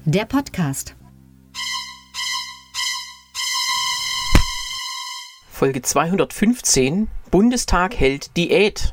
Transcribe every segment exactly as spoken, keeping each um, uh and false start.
der Podcast. Folge zweihundertfünfzehn, Bundestag hält Diät.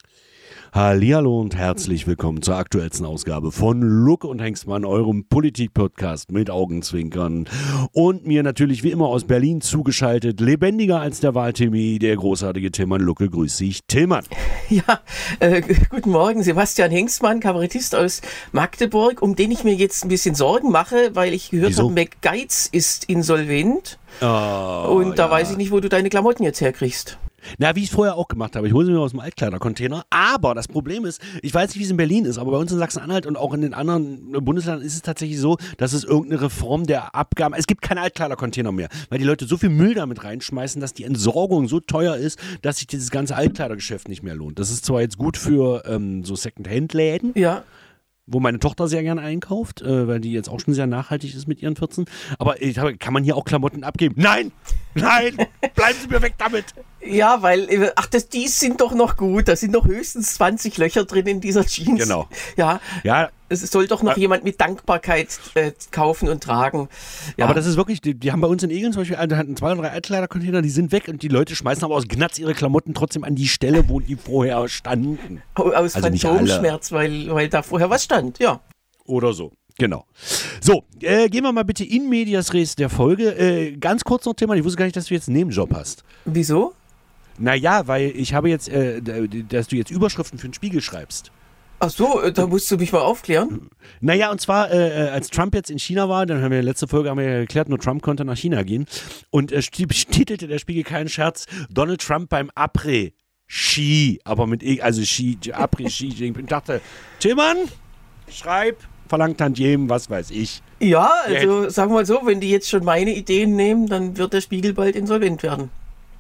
Hallihallo und herzlich willkommen zur aktuellsten Ausgabe von Lucke und Hengstmann, eurem Politik-Podcast mit Augenzwinkern. Und mir natürlich wie immer aus Berlin zugeschaltet, lebendiger als der Wahltimmy, der großartige Tillmann Lucke. Grüß dich, Tillmann. Ja, äh, guten Morgen, Sebastian Hengstmann, Kabarettist aus Magdeburg, um den ich mir jetzt ein bisschen Sorgen mache, weil ich gehört habe, McGeiz ist insolvent. Oh, und da ja. weiß ich nicht, wo du deine Klamotten jetzt herkriegst. Na, wie ich es vorher auch gemacht habe. Ich hole sie mir aus dem Altkleidercontainer. Aber das Problem ist, ich weiß nicht, wie es in Berlin ist, aber bei uns in Sachsen-Anhalt und auch in den anderen Bundesländern ist es tatsächlich so, dass es irgendeine Reform der Abgaben, es gibt keine Altkleidercontainer mehr, weil die Leute so viel Müll damit reinschmeißen, dass die Entsorgung so teuer ist, dass sich dieses ganze Altkleidergeschäft nicht mehr lohnt. Das ist zwar jetzt gut für ähm, so Second-Hand-Läden. Ja. Wo meine Tochter sehr gerne einkauft, äh, weil die jetzt auch schon sehr nachhaltig ist mit ihren vierzehn. Aber ich habe, kann man hier auch Klamotten abgeben? Nein! Nein! Bleiben Sie mir weg damit! Ja, weil, ach, das, die sind doch noch gut. Da sind doch höchstens zwanzig Löcher drin in dieser Jeans. Genau. Ja. Ja. Es soll doch noch äh, jemand mit Dankbarkeit äh, kaufen und tragen. Ja. Aber das ist wirklich, die, die haben bei uns in Egeln zum Beispiel, die hatten zwei oder drei Altkleidercontainer, die sind weg und die Leute schmeißen aber aus Gnatz ihre Klamotten trotzdem an die Stelle, wo die vorher standen. Aus also Phantomschmerz, weil, weil da vorher was stand, ja. Oder so. Genau. So, äh, gehen wir mal bitte in medias res der Folge. Äh, ganz kurz noch, Thema, ich wusste gar nicht, dass du jetzt einen Nebenjob hast. Wieso? Naja, weil ich habe jetzt, äh, dass du jetzt Überschriften für den Spiegel schreibst. Ach so, da musst du mich mal aufklären. Naja, und zwar, äh, als Trump jetzt in China war, dann haben wir letzte Folge haben wir ja geklärt, nur Trump konnte nach China gehen. Und äh, titelte der Spiegel keinen Scherz, Donald Trump beim Après-Ski, aber mit E, also Ski, Après-Ski. Ich dachte, Tillmann, schreib, verlangt Tantiemen, was weiß ich. Ja, also sagen wir mal so, wenn die jetzt schon meine Ideen nehmen, dann wird der Spiegel bald insolvent werden.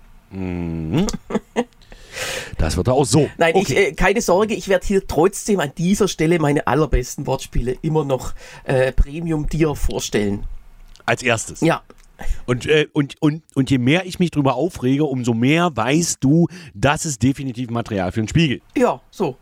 Mhm. Das wird auch so. Nein, okay. ich, äh, keine Sorge, ich werde hier trotzdem an dieser Stelle meine allerbesten Wortspiele immer noch äh, Premium dir vorstellen. Als erstes? Ja. Und, äh, und, und, und je mehr ich mich drüber aufrege, umso mehr weißt du, das ist definitiv Material für einen Spiegel. Ja, so.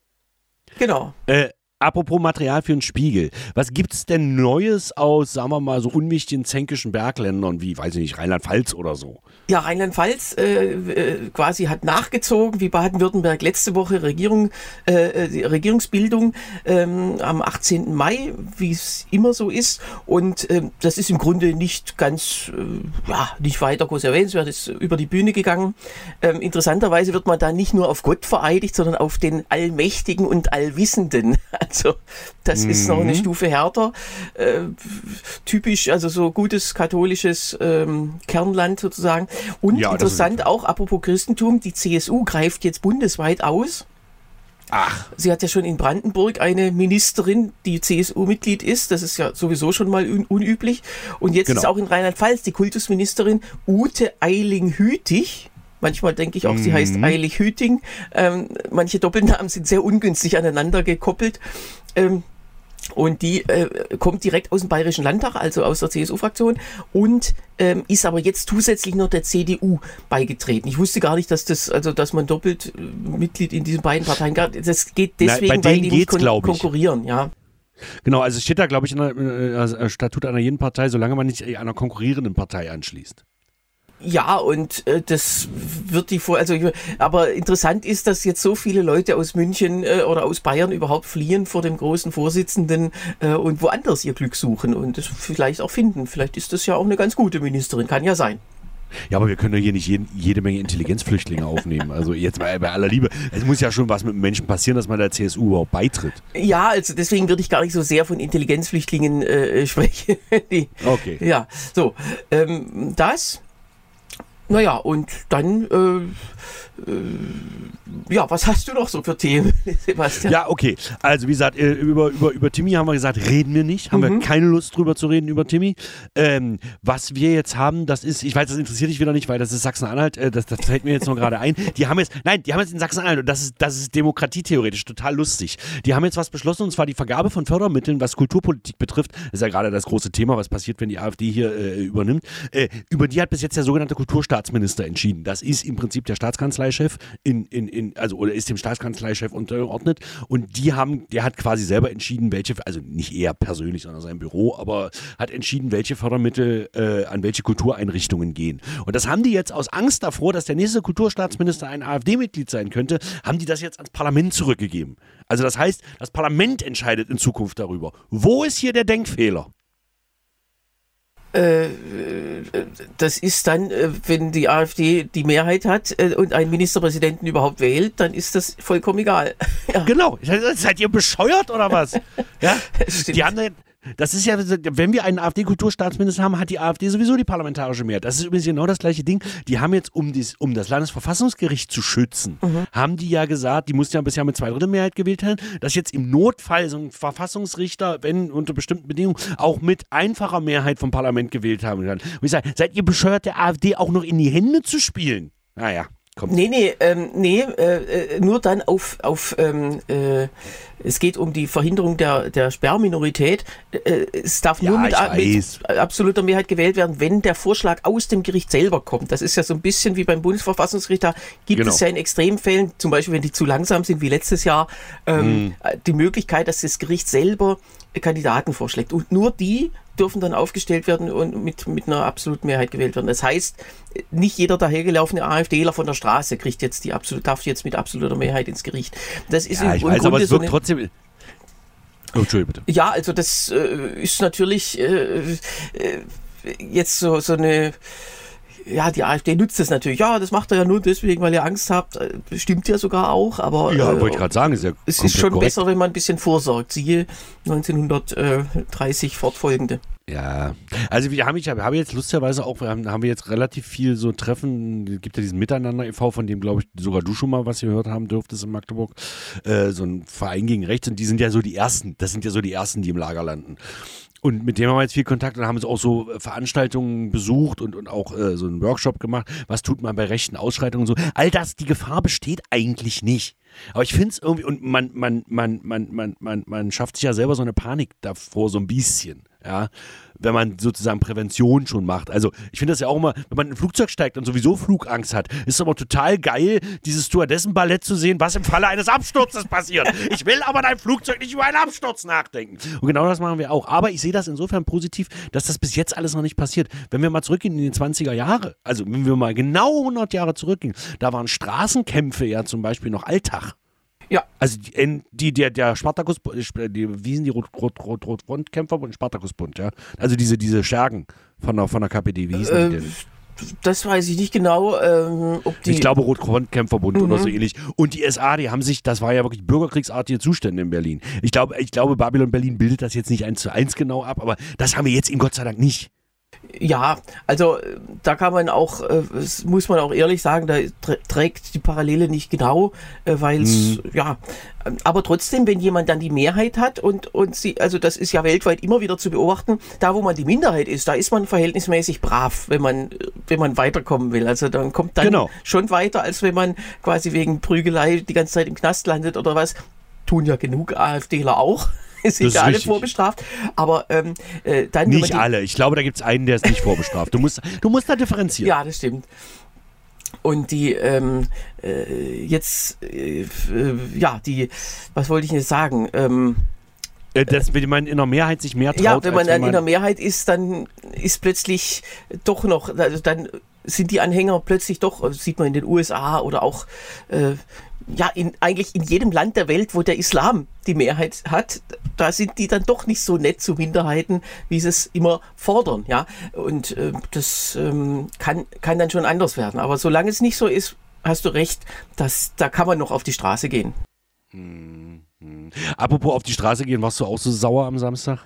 Genau. Äh, apropos Material für einen Spiegel. Was gibt's denn Neues aus, sagen wir mal, so unwichtigen zänkischen Bergländern wie, weiß ich nicht, Rheinland-Pfalz oder so? Ja, Rheinland-Pfalz äh, äh, quasi hat nachgezogen, wie Baden-Württemberg letzte Woche Regierung, äh, die Regierungsbildung ähm, am achtzehnten Mai, wie es immer so ist. Und ähm, das ist im Grunde nicht ganz, äh, ja, nicht weiter groß erwähnenswert, ist über die Bühne gegangen. Ähm, interessanterweise wird man da nicht nur auf Gott vereidigt, sondern auf den Allmächtigen und Allwissenden. Also das mhm. ist noch eine Stufe härter. Äh, typisch, also so gutes katholisches ähm, Kernland sozusagen. Und ja, interessant auch, apropos Christentum, die C S U greift jetzt bundesweit aus. Ach. Sie hat ja schon in Brandenburg eine Ministerin, die C S U-Mitglied ist. Das ist ja sowieso schon mal un- unüblich. Und jetzt genau. ist auch in Rheinland-Pfalz die Kultusministerin Ute Eiling-Hütig. Manchmal denke ich auch, mhm. sie heißt Eilig-Hüting. Ähm, manche Doppelnamen sind sehr ungünstig aneinander gekoppelt. Ähm, Und die äh, kommt direkt aus dem Bayerischen Landtag, also aus der C S U-Fraktion und ähm, ist aber jetzt zusätzlich noch der C D U beigetreten. Ich wusste gar nicht, dass das, also dass man doppelt äh, Mitglied in diesen beiden Parteien gab. Das geht deswegen, Na, weil die nicht kon- kon- konkurrieren, ja. Genau, also es steht da, glaube ich, in der äh, Statut einer jeden Partei, solange man nicht einer konkurrierenden Partei anschließt. Ja, und äh, das wird die vor, also aber interessant ist, dass jetzt so viele Leute aus München äh, oder aus Bayern überhaupt fliehen vor dem großen Vorsitzenden äh, und woanders ihr Glück suchen und das vielleicht auch finden. Vielleicht ist das ja auch eine ganz gute Ministerin, kann ja sein. Ja, aber wir können doch hier nicht jeden, jede Menge Intelligenzflüchtlinge aufnehmen. Also jetzt bei, bei aller Liebe. Es muss ja schon was mit dem Menschen passieren, dass man der C S U überhaupt beitritt. Ja, also deswegen würde ich gar nicht so sehr von Intelligenzflüchtlingen äh, sprechen. Die, okay. Ja, so. Ähm, das... Naja, und dann, äh, äh, ja, was hast du noch so für Themen, Sebastian? Ja, okay. Also wie gesagt, über, über, über Timmy haben wir gesagt, reden wir nicht. Haben mhm. wir keine Lust drüber zu reden über Timmy. Ähm, was wir jetzt haben, das ist, ich weiß, das interessiert dich wieder nicht, weil das ist Sachsen-Anhalt, äh, das, das fällt mir jetzt noch gerade ein. Die haben jetzt, nein, die haben jetzt in Sachsen-Anhalt, und das ist, das ist demokratietheoretisch total lustig. Die haben jetzt was beschlossen, und zwar die Vergabe von Fördermitteln, was Kulturpolitik betrifft. Das ist ja gerade das große Thema, was passiert, wenn die AfD hier äh, übernimmt. Äh, über die hat bis jetzt der sogenannte Kulturstaatsminister entschieden. Das ist im Prinzip der Staatskanzlei Staatskanzleichef in, in, in, also oder ist dem Staatskanzleichef untergeordnet und die haben, der hat quasi selber entschieden, welche, also nicht er persönlich, sondern sein Büro, aber hat entschieden, welche Fördermittel äh, an welche Kultureinrichtungen gehen. Und das haben die jetzt aus Angst davor, dass der nächste Kulturstaatsminister ein AfD-Mitglied sein könnte, haben die das jetzt ans Parlament zurückgegeben. Also das heißt, das Parlament entscheidet in Zukunft darüber. Wo ist hier der Denkfehler? Das ist dann, wenn die AfD die Mehrheit hat und einen Ministerpräsidenten überhaupt wählt, dann ist das vollkommen egal. Ja. Genau. Seid ihr bescheuert oder was? Ja? Die haben dann, das ist ja, wenn wir einen AfD-Kulturstaatsminister haben, hat die AfD sowieso die parlamentarische Mehrheit. Das ist übrigens genau das gleiche Ding. Die haben jetzt, um, dies, um das Landesverfassungsgericht zu schützen, mhm. haben die ja gesagt, die mussten ja bisher mit Zweidrittelmehrheit gewählt werden, dass jetzt im Notfall so ein Verfassungsrichter, wenn unter bestimmten Bedingungen, auch mit einfacher Mehrheit vom Parlament gewählt haben kann. Und ich sage, seid ihr bescheuert, der AfD auch noch in die Hände zu spielen? Naja. Kommt. Nee, nee, ähm, nee, äh, nur dann auf, auf ähm, äh, es geht um die Verhinderung der, der Sperrminorität. Äh, es darf ja, nur mit, mit absoluter Mehrheit gewählt werden, wenn der Vorschlag aus dem Gericht selber kommt. Das ist ja so ein bisschen wie beim Bundesverfassungsgericht. Da gibt genau. es ja in Extremfällen, zum Beispiel wenn die zu langsam sind, wie letztes Jahr, ähm, hm. die Möglichkeit, dass das Gericht selber Kandidaten vorschlägt. Und nur die dürfen dann aufgestellt werden und mit, mit einer absoluten Mehrheit gewählt werden. Das heißt, nicht jeder dahergelaufene AfDler von der Straße kriegt jetzt die absolut, darf jetzt mit absoluter Mehrheit ins Gericht. Das ist ja, im, ich im weiß, Grunde aber es so wirkt eine, trotzdem. Oh, Entschuldigung, bitte. Ja, also das äh, ist natürlich äh, äh, jetzt so, so eine. Ja, die AfD nutzt das natürlich. Ja, das macht er ja nur deswegen, weil ihr Angst habt. Stimmt ja sogar auch, aber ja, äh, wollte ich gerade sagen, ist ja es ist schon korrekt. Besser, wenn man ein bisschen vorsorgt. Siehe neunzehnhundertdreißig fortfolgende. Ja, also wir haben, ich habe hab jetzt lustigerweise auch, wir haben, haben wir jetzt relativ viel so Treffen, es gibt ja diesen Miteinander e V, von dem glaube ich sogar du schon mal was gehört haben dürftest in Magdeburg, äh, so ein Verein gegen Rechts und die sind ja so die Ersten, das sind ja so die Ersten, die im Lager landen. Und mit dem haben wir jetzt viel Kontakt und haben jetzt auch so Veranstaltungen besucht und, und auch äh, so einen Workshop gemacht. Was tut man bei rechten Ausschreitungen und so? All das, die Gefahr besteht eigentlich nicht. Aber ich finde es irgendwie, und man, man, man, man, man, man, man schafft sich ja selber so eine Panik davor, so ein bisschen, ja, wenn man sozusagen Prävention schon macht. Also ich finde das ja auch immer, wenn man in ein Flugzeug steigt und sowieso Flugangst hat, ist es aber total geil, dieses Stewardessen-Ballett zu sehen, was im Falle eines Absturzes passiert. Ich will aber in einem Flugzeug nicht über einen Absturz nachdenken. Und genau das machen wir auch. Aber ich sehe das insofern positiv, dass das bis jetzt alles noch nicht passiert. Wenn wir mal zurückgehen in die zwanziger Jahre, also wenn wir mal genau hundert Jahre zurückgehen, da waren Straßenkämpfe ja zum Beispiel noch Alltag. Ja. Also die, die, der, der Spartakus, die, wie sind die Rot-Rot-Rot-Rot-Front-Kämpfer und Spartakusbund, ja? Also diese, diese Schergen von der, von der K P D, wie hießen äh, die denn? Das weiß ich nicht genau, ähm, ob die... Ich glaube Rot-Front-Kämpferbund mhm. oder so ähnlich. Und die S A, die haben sich, das war ja wirklich bürgerkriegsartige Zustände in Berlin. Ich glaube, ich glaube, Babylon Berlin bildet das jetzt nicht eins zu eins genau ab, aber das haben wir jetzt eben Gott sei Dank nicht. Ja, also da kann man auch, äh, muss man auch ehrlich sagen, da trägt die Parallele nicht genau, äh, weil es, mhm. ja, aber trotzdem, wenn jemand dann die Mehrheit hat und, und sie, also das ist ja weltweit immer wieder zu beobachten, da wo man die Minderheit ist, da ist man verhältnismäßig brav, wenn man, wenn man weiterkommen will. Also dann kommt dann genau. schon weiter, als wenn man quasi wegen Prügelei die ganze Zeit im Knast landet oder was. Tun ja genug AfDler auch. Sind ja alle vorbestraft, aber ähm, äh, dann... Nicht alle, ich glaube, da gibt es einen, der ist nicht vorbestraft. Du musst, du musst da differenzieren. Ja, das stimmt. Und die, ähm, äh, jetzt, äh, ja, die, was wollte ich jetzt sagen? Ähm, Das, wenn man in der Mehrheit sich mehr traut. Ja, wenn man dann in der Mehrheit ist, dann ist plötzlich doch noch, also dann sind die Anhänger plötzlich doch, also sieht man in den U S A oder auch, äh, ja, in, eigentlich in jedem Land der Welt, wo der Islam die Mehrheit hat, da sind die dann doch nicht so nett zu Minderheiten, wie sie es immer fordern, ja. Und äh, das ähm, kann, kann dann schon anders werden. Aber solange es nicht so ist, hast du recht, dass, da kann man noch auf die Straße gehen. Hm, hm. Apropos auf die Straße gehen, warst du auch so sauer am Samstag?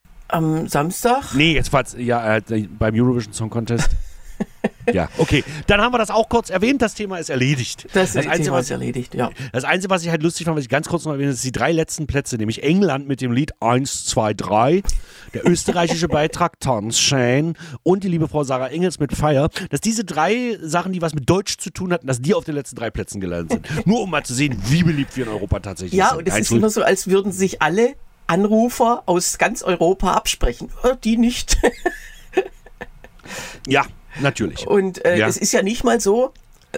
Am Samstag? Nee, jetzt war's, ja, äh, beim Eurovision Song Contest. Ja, okay. Dann haben wir das auch kurz erwähnt. Das Thema ist erledigt. Das, das Thema Einzige, ist erledigt, ja. Das Einzige, was ich halt lustig fand, was ich ganz kurz noch erwähne, ist die drei letzten Plätze, nämlich England mit dem Lied eins, zwei, drei, der österreichische Beitrag Tanzschein und die liebe Frau Sarah Engels mit Fire, dass diese drei Sachen, die was mit Deutsch zu tun hatten, dass die auf den letzten drei Plätzen gelandet sind. Nur um mal zu sehen, wie beliebt wir in Europa tatsächlich ja, sind. Ja, und es ist immer so, als würden sich alle Anrufer aus ganz Europa absprechen. Die nicht. Ja, natürlich. Und äh, ja. es ist ja nicht mal so,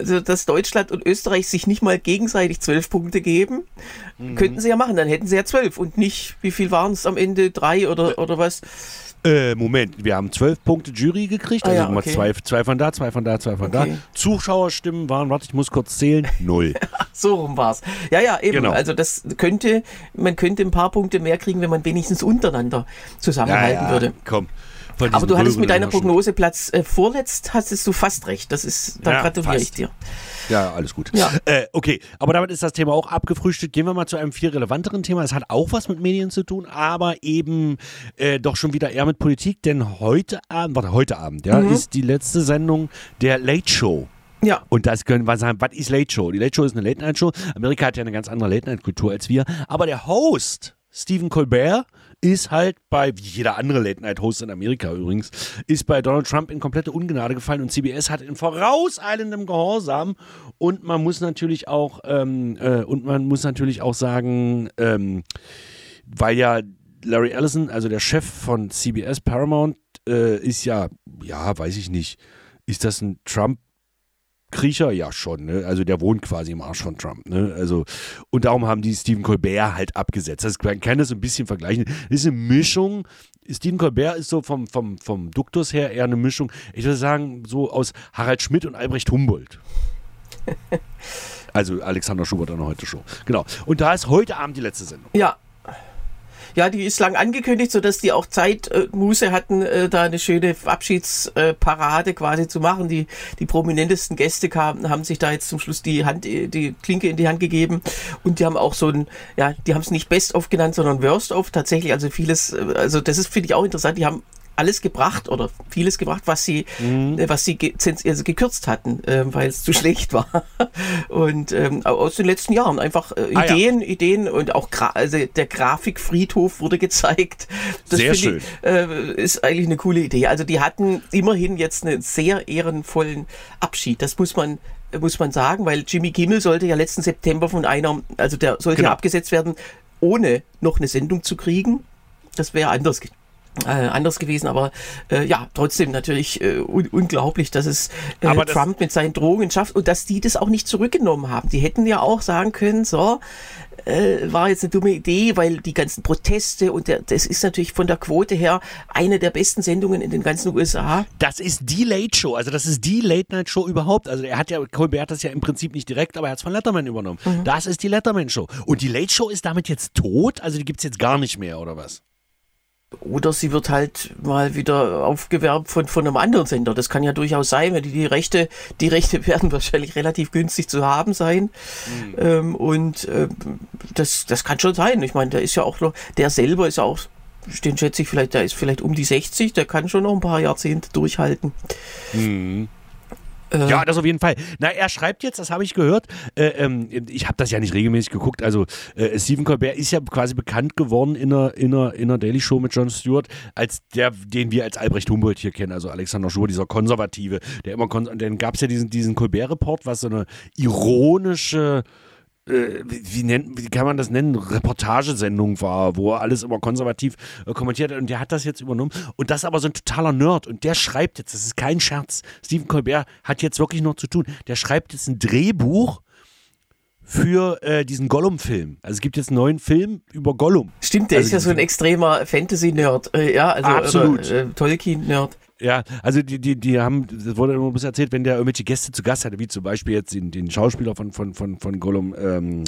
also dass Deutschland und Österreich sich nicht mal gegenseitig zwölf Punkte geben, mhm. könnten sie ja machen, dann hätten sie ja zwölf und nicht, wie viel waren es am Ende, drei oder, oder was? Äh, Moment, wir haben zwölf Punkte Jury gekriegt, also ah, ja, okay. zwei, zwei von da, zwei von da, zwei von okay. da. Zuschauerstimmen waren, warte, ich muss kurz zählen, null. So rum war's. Ja, ja, eben, genau. Also das könnte, man könnte ein paar Punkte mehr kriegen, wenn man wenigstens untereinander zusammenhalten ja, ja, würde. Komm. Aber du hattest mit deiner Prognose Platz äh, vorletzt, hattest du fast recht. Das ist, da ja, gratuliere fast. ich dir. Ja, alles gut. Ja. Äh, okay, aber damit ist das Thema auch abgefrühstückt. Gehen wir mal zu einem viel relevanteren Thema. Es hat auch was mit Medien zu tun, aber eben äh, doch schon wieder eher mit Politik, denn heute Abend, warte, heute Abend, ja, mhm. ist die letzte Sendung der Late Show. Ja. Und das können wir sagen, was ist Late Show? Die Late Show ist eine Late-Night-Show. Amerika hat ja eine ganz andere Late-Night-Kultur als wir, aber der Host, Stephen Colbert, ist halt bei, wie jeder andere Late-Night-Host in Amerika übrigens, ist bei Donald Trump in komplette Ungnade gefallen und C B S hat in vorauseilendem Gehorsam und man muss natürlich auch ähm, äh, und man muss natürlich auch sagen, ähm, weil ja Larry Ellison, also der Chef von C B S Paramount, äh, ist ja, ja, weiß ich nicht, ist das ein Trump Kriecher, ja schon, ne? Also der wohnt quasi im Arsch von Trump, ne? Also, und darum haben die Stephen Colbert halt abgesetzt. Das, man kann das ein bisschen vergleichen. Das ist eine Mischung. Stephen Colbert ist so vom, vom, vom Duktus her eher eine Mischung, ich würde sagen, so aus Harald Schmidt und Albrecht Humboldt. Also Alexander Schubert an der Heute-Show. Genau. Und da ist heute Abend die letzte Sendung. Ja. Ja, die ist lang angekündigt, sodass die auch Zeit, äh, Muße hatten, äh, da eine schöne Abschiedsparade äh, quasi zu machen. Die, die prominentesten Gäste kamen, haben sich da jetzt zum Schluss die Hand, die Klinke in die Hand gegeben und die haben auch so ein, ja, die haben es nicht Best-of genannt, sondern Worst-of tatsächlich. Also vieles, also das ist, finde ich auch interessant. Die haben alles gebracht oder vieles gebracht, was sie, mhm. äh, was sie ge- also gekürzt hatten, äh, weil es zu schlecht war. Und ähm, aus den letzten Jahren einfach äh, ah, Ideen, ja. Ideen und auch Gra- also der Grafikfriedhof wurde gezeigt. Das sehr schön. Ich, äh, ist eigentlich eine coole Idee. Also die hatten immerhin jetzt einen sehr ehrenvollen Abschied. Das muss man muss man sagen, weil Jimmy Kimmel sollte ja letzten September von einer, also der sollte genau. ja abgesetzt werden, ohne noch eine Sendung zu kriegen. Das wäre anders gewesen. Äh, anders gewesen, aber äh, ja, trotzdem natürlich äh, un- unglaublich, dass es äh, aber das Trump mit seinen Drohungen schafft und dass die das auch nicht zurückgenommen haben. Die hätten ja auch sagen können, so, äh, war jetzt eine dumme Idee, weil die ganzen Proteste und der, das ist natürlich von der Quote her eine der besten Sendungen in den ganzen U S A. Das ist die Late Show, also das ist die Late-Night-Show überhaupt. Also er hat ja, Colbert hat das ja im Prinzip nicht direkt, aber er hat es von Letterman übernommen. Mhm. Das ist die Letterman-Show. Und die Late Show ist damit jetzt tot? Also die gibt es jetzt gar nicht mehr, oder was? Oder sie wird halt mal wieder aufgewerbt von, von einem anderen Sender. Das kann ja durchaus sein, wenn die, die Rechte, die Rechte werden wahrscheinlich relativ günstig zu haben sein. Mhm. Ähm, und äh, das, das kann schon sein. Ich meine, der ist ja auch noch, der selber ist ja auch, den schätze ich vielleicht, der ist vielleicht um die sechzig, der kann schon noch ein paar Jahrzehnte durchhalten. Mhm. Ja, das auf jeden Fall. Na, er schreibt jetzt, das habe ich gehört, äh, ähm, ich habe das ja nicht regelmäßig geguckt, also äh, Stephen Colbert ist ja quasi bekannt geworden in einer, in einer, in einer Daily Show mit Jon Stewart, als der, den wir als Albrecht Humboldt hier kennen, also Alexander Schubert, dieser Konservative, der immer, kon- dann gab es ja diesen, diesen Colbert-Report, was so eine ironische, äh, wie, wie, nennt, wie kann man das nennen, Reportagesendung war, wo er alles immer konservativ äh, kommentiert hat und der hat das jetzt übernommen und das ist aber so ein totaler Nerd und der schreibt jetzt, das ist kein Scherz, Stephen Colbert hat jetzt wirklich noch zu tun, der schreibt jetzt ein Drehbuch für äh, diesen Gollum-Film. Also es gibt jetzt einen neuen Film über Gollum. Stimmt, der also ist ja so ein extremer Fantasy-Nerd, äh, ja, also absolut. Oder, äh, Tolkien-Nerd. Ja, also die, die, die haben, das wurde immer ein bisschen erzählt, wenn der irgendwelche Gäste zu Gast hatte, wie zum Beispiel jetzt den, den Schauspieler von, von, von, von Gollum, ähm,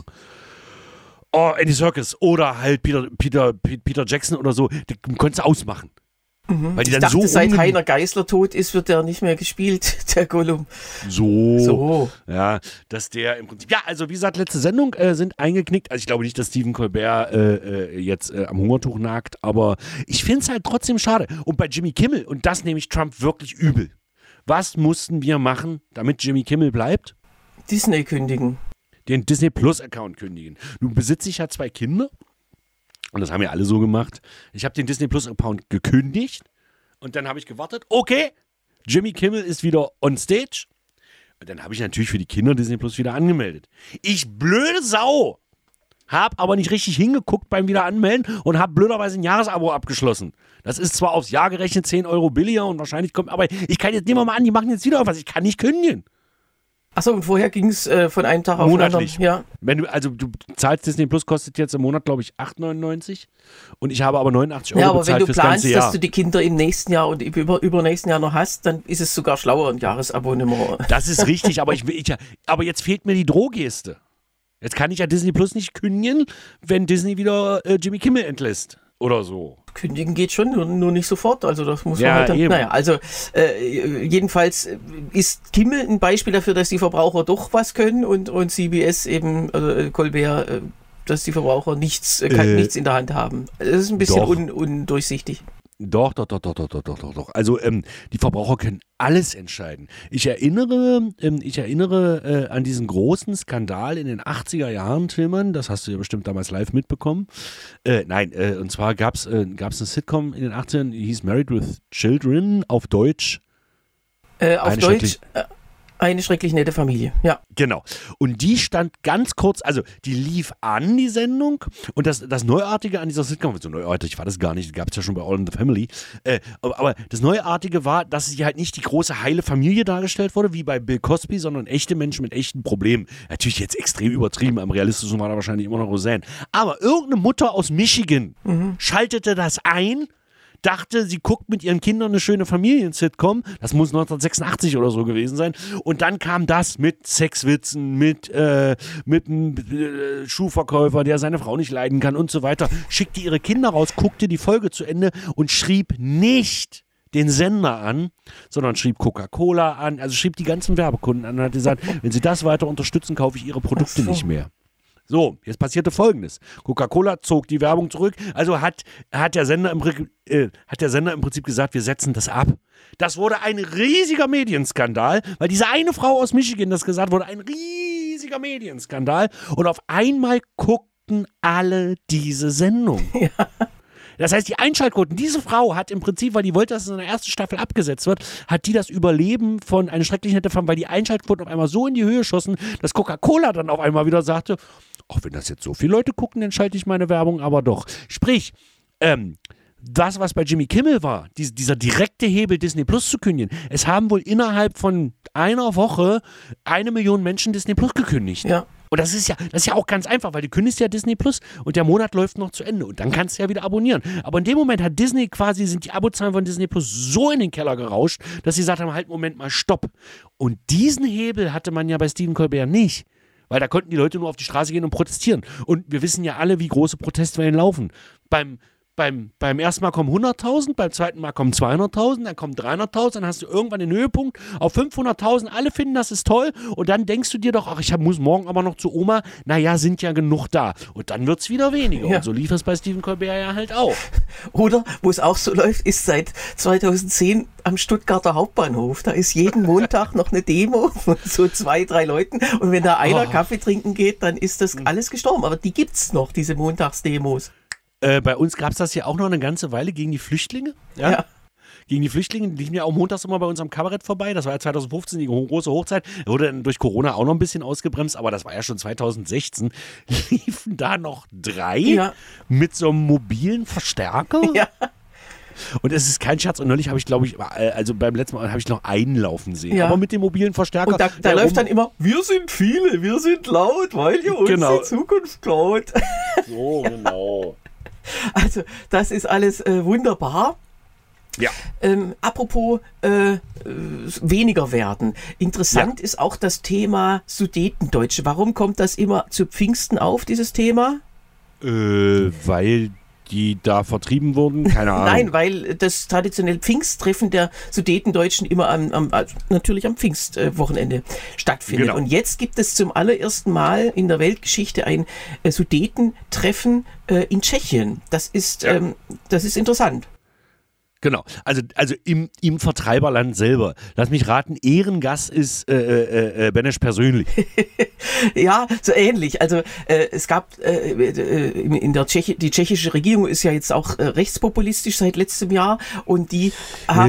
oh, Andy Serkis oder halt Peter, Peter, Peter Jackson oder so, die konntest du ausmachen. Mhm. Weil die ich dann dachte, so seit unge- Heiner Geißler tot ist, wird der nicht mehr gespielt, der Gollum. So, so. Ja, dass der im Prinzip, ja, also wie gesagt, letzte Sendung äh, sind eingeknickt, also ich glaube nicht, dass Stephen Colbert äh, äh, jetzt äh, am Hungertuch nagt, aber ich finde es halt trotzdem schade. Und bei Jimmy Kimmel, und das nehme ich Trump wirklich übel, was mussten wir machen, damit Jimmy Kimmel bleibt? Disney kündigen. Den Disney Plus Account kündigen. Nun besitze ich ja zwei Kinder. Und das haben ja alle so gemacht. Ich habe den Disney Plus Account gekündigt und dann habe ich gewartet, okay, Jimmy Kimmel ist wieder on stage. Und dann habe ich natürlich für die Kinder Disney Plus wieder angemeldet. Ich blöde Sau, habe aber nicht richtig hingeguckt beim Wiederanmelden und habe blöderweise ein Jahresabo abgeschlossen. Das ist zwar aufs Jahr gerechnet zehn Euro billiger und wahrscheinlich kommt, aber ich kann jetzt, nehmen wir mal an, die machen jetzt wieder was, ich kann nicht kündigen. Achso, und vorher ging es äh, von einem Tag auf den anderen. Monatlich. Ja. Wenn du, also du zahlst Disney Plus, kostet jetzt im Monat, glaube ich, acht neunundneunzig und ich habe aber neunundachtzig Euro Ja, aber bezahlt wenn du fürs planst, ganze Jahr. dass du die Kinder im nächsten Jahr und über, übernächsten Jahr noch hast, dann ist es sogar schlauer, ein Jahresabonnement. Das ist richtig, aber, ich, ich, aber jetzt fehlt mir die Drohgeste. Jetzt kann ich ja Disney Plus nicht kündigen, wenn Disney wieder äh, Jimmy Kimmel entlässt oder so. Kündigen geht schon, nur, nur nicht sofort. Also das muss Ja, man halt dann, eben. naja, also äh, jedenfalls ist Kimmel ein Beispiel dafür, dass die Verbraucher doch was können und, und C B S eben, also Colbert, äh, dass die Verbraucher nichts, äh, kann, Äh, nichts in der Hand haben. Das ist ein bisschen doch. un, undurchsichtig. Doch, doch, doch, doch, doch, doch, doch, doch, doch. Also ähm, die Verbraucher können alles entscheiden. Ich erinnere, ähm, ich erinnere äh, an diesen großen Skandal in den achtziger Jahren, Tillmann, das hast du ja bestimmt damals live mitbekommen. Äh, nein, äh, und zwar gab es äh, gab's eine Sitcom in den achtzigern, die hieß Married with Children, auf Deutsch. Äh, auf Eine Deutsch schrecklich- äh, eine schrecklich nette Familie, ja. Genau. Und die stand ganz kurz, also die lief an, die Sendung. Und das, das Neuartige an dieser Sitcom, so neuartig war das gar nicht, gab es ja schon bei All in the Family. Äh, aber, aber das Neuartige war, dass sie halt nicht die große heile Familie dargestellt wurde, wie bei Bill Cosby, sondern echte Menschen mit echten Problemen. Natürlich jetzt extrem übertrieben, am realistischen war da wahrscheinlich immer noch Roseanne. Aber irgendeine Mutter aus Michigan Mhm. schaltete das ein, dachte, sie guckt mit ihren Kindern eine schöne Familien-Sitcom. Das muss neunzehnhundertsechsundachtzig oder so gewesen sein. Und dann kam das mit Sexwitzen, mit, äh, mit einem äh, Schuhverkäufer, der seine Frau nicht leiden kann und so weiter. Schickte ihre Kinder raus, guckte die Folge zu Ende und schrieb nicht den Sender an, sondern schrieb Coca-Cola an, also schrieb die ganzen Werbekunden an und hat gesagt, wenn sie das weiter unterstützen, kaufe ich ihre Produkte Ach so. nicht mehr. So, jetzt passierte Folgendes. Coca-Cola zog die Werbung zurück, also hat, hat, der Sender im, Pri- äh, hat der Sender im Prinzip gesagt, wir setzen das ab. Das wurde ein riesiger Medienskandal, weil diese eine Frau aus Michigan das gesagt wurde, ein riesiger Medienskandal und auf einmal guckten alle diese Sendung. Ja. Das heißt, die Einschaltquoten, diese Frau hat im Prinzip, weil die wollte, dass es in der ersten Staffel abgesetzt wird, hat die das Überleben von Eine schrecklich nette Femme, weil die Einschaltquoten auf einmal so in die Höhe schossen, dass Coca-Cola dann auf einmal wieder sagte, auch wenn das jetzt so viele Leute gucken, dann schalte ich meine Werbung aber doch. Sprich, ähm, das, was bei Jimmy Kimmel war, dies, dieser direkte Hebel, Disney Plus zu kündigen, es haben wohl innerhalb von einer Woche eine Million Menschen Disney Plus gekündigt. Ja. Und das ist ja, das ist ja auch ganz einfach, weil du kündigst ja Disney Plus und der Monat läuft noch zu Ende und dann kannst du ja wieder abonnieren. Aber in dem Moment hat Disney quasi, sind die Abozahlen von Disney Plus so in den Keller gerauscht, dass sie gesagt haben, halt, Moment mal, stopp. Und diesen Hebel hatte man ja bei Stephen Colbert nicht. Weil da konnten die Leute nur auf die Straße gehen und protestieren. Und wir wissen ja alle, wie große Protestwellen laufen. Beim Beim, beim ersten Mal kommen hunderttausend, beim zweiten Mal kommen zweihunderttausend, dann kommen dreihunderttausend, dann hast du irgendwann den Höhepunkt auf fünfhunderttausend, alle finden, das ist toll und dann denkst du dir doch, ach, ich hab, muss morgen aber noch zu Oma, naja, sind ja genug da und dann wird es wieder weniger Ja. und so lief es bei Stephen Colbert ja halt auch. Oder, wo es auch so läuft, ist seit zweitausendzehn am Stuttgarter Hauptbahnhof. Da ist jeden Montag noch eine Demo von so zwei, drei Leuten und wenn da einer Oh. Kaffee trinken geht, dann ist das alles gestorben. Aber die gibt's noch, diese Montagsdemos. Äh, bei uns gab es das ja auch noch eine ganze Weile gegen die Flüchtlinge. Ja. Ja. Gegen die Flüchtlinge, die liefen ja auch montags immer bei uns am Kabarett vorbei. Das war ja zweitausendfünfzehn die große Hochzeit. Wurde dann durch Corona auch noch ein bisschen ausgebremst, aber das war ja schon zweitausendsechzehn. Liefen da noch drei Ja. mit so einem mobilen Verstärker. Ja. Und es ist kein Scherz. Und neulich habe ich, glaube ich, äh, also beim letzten Mal habe ich noch einen laufen sehen. Ja. Aber mit dem mobilen Verstärker. Und da, da der läuft rum- dann immer, wir sind viele, wir sind laut, weil ihr uns Genau. die Zukunft klaut. So, genau. Also das ist alles äh, wunderbar. Ja. Ähm, apropos äh, äh, weniger werden. Interessant ist auch das Thema Sudetendeutsche. Warum kommt das immer zu Pfingsten auf, dieses Thema? Äh, weil die da vertrieben wurden? Keine Ahnung. Nein, weil das traditionelle Pfingsttreffen der Sudetendeutschen immer am, am also natürlich am Pfingstwochenende stattfindet. Genau. Und jetzt gibt es zum allerersten Mal in der Weltgeschichte ein äh, Sudetentreffen äh, in Tschechien. Das ist, Ja. ähm, das ist interessant. Genau, also, also im, im Vertreiberland selber. Lass mich raten, Ehrengast ist äh, äh, äh, Benesch persönlich. Ja, so ähnlich. Also äh, es gab äh, äh, in der Tschechi die tschechische Regierung ist ja jetzt auch äh, rechtspopulistisch seit letztem Jahr und die haben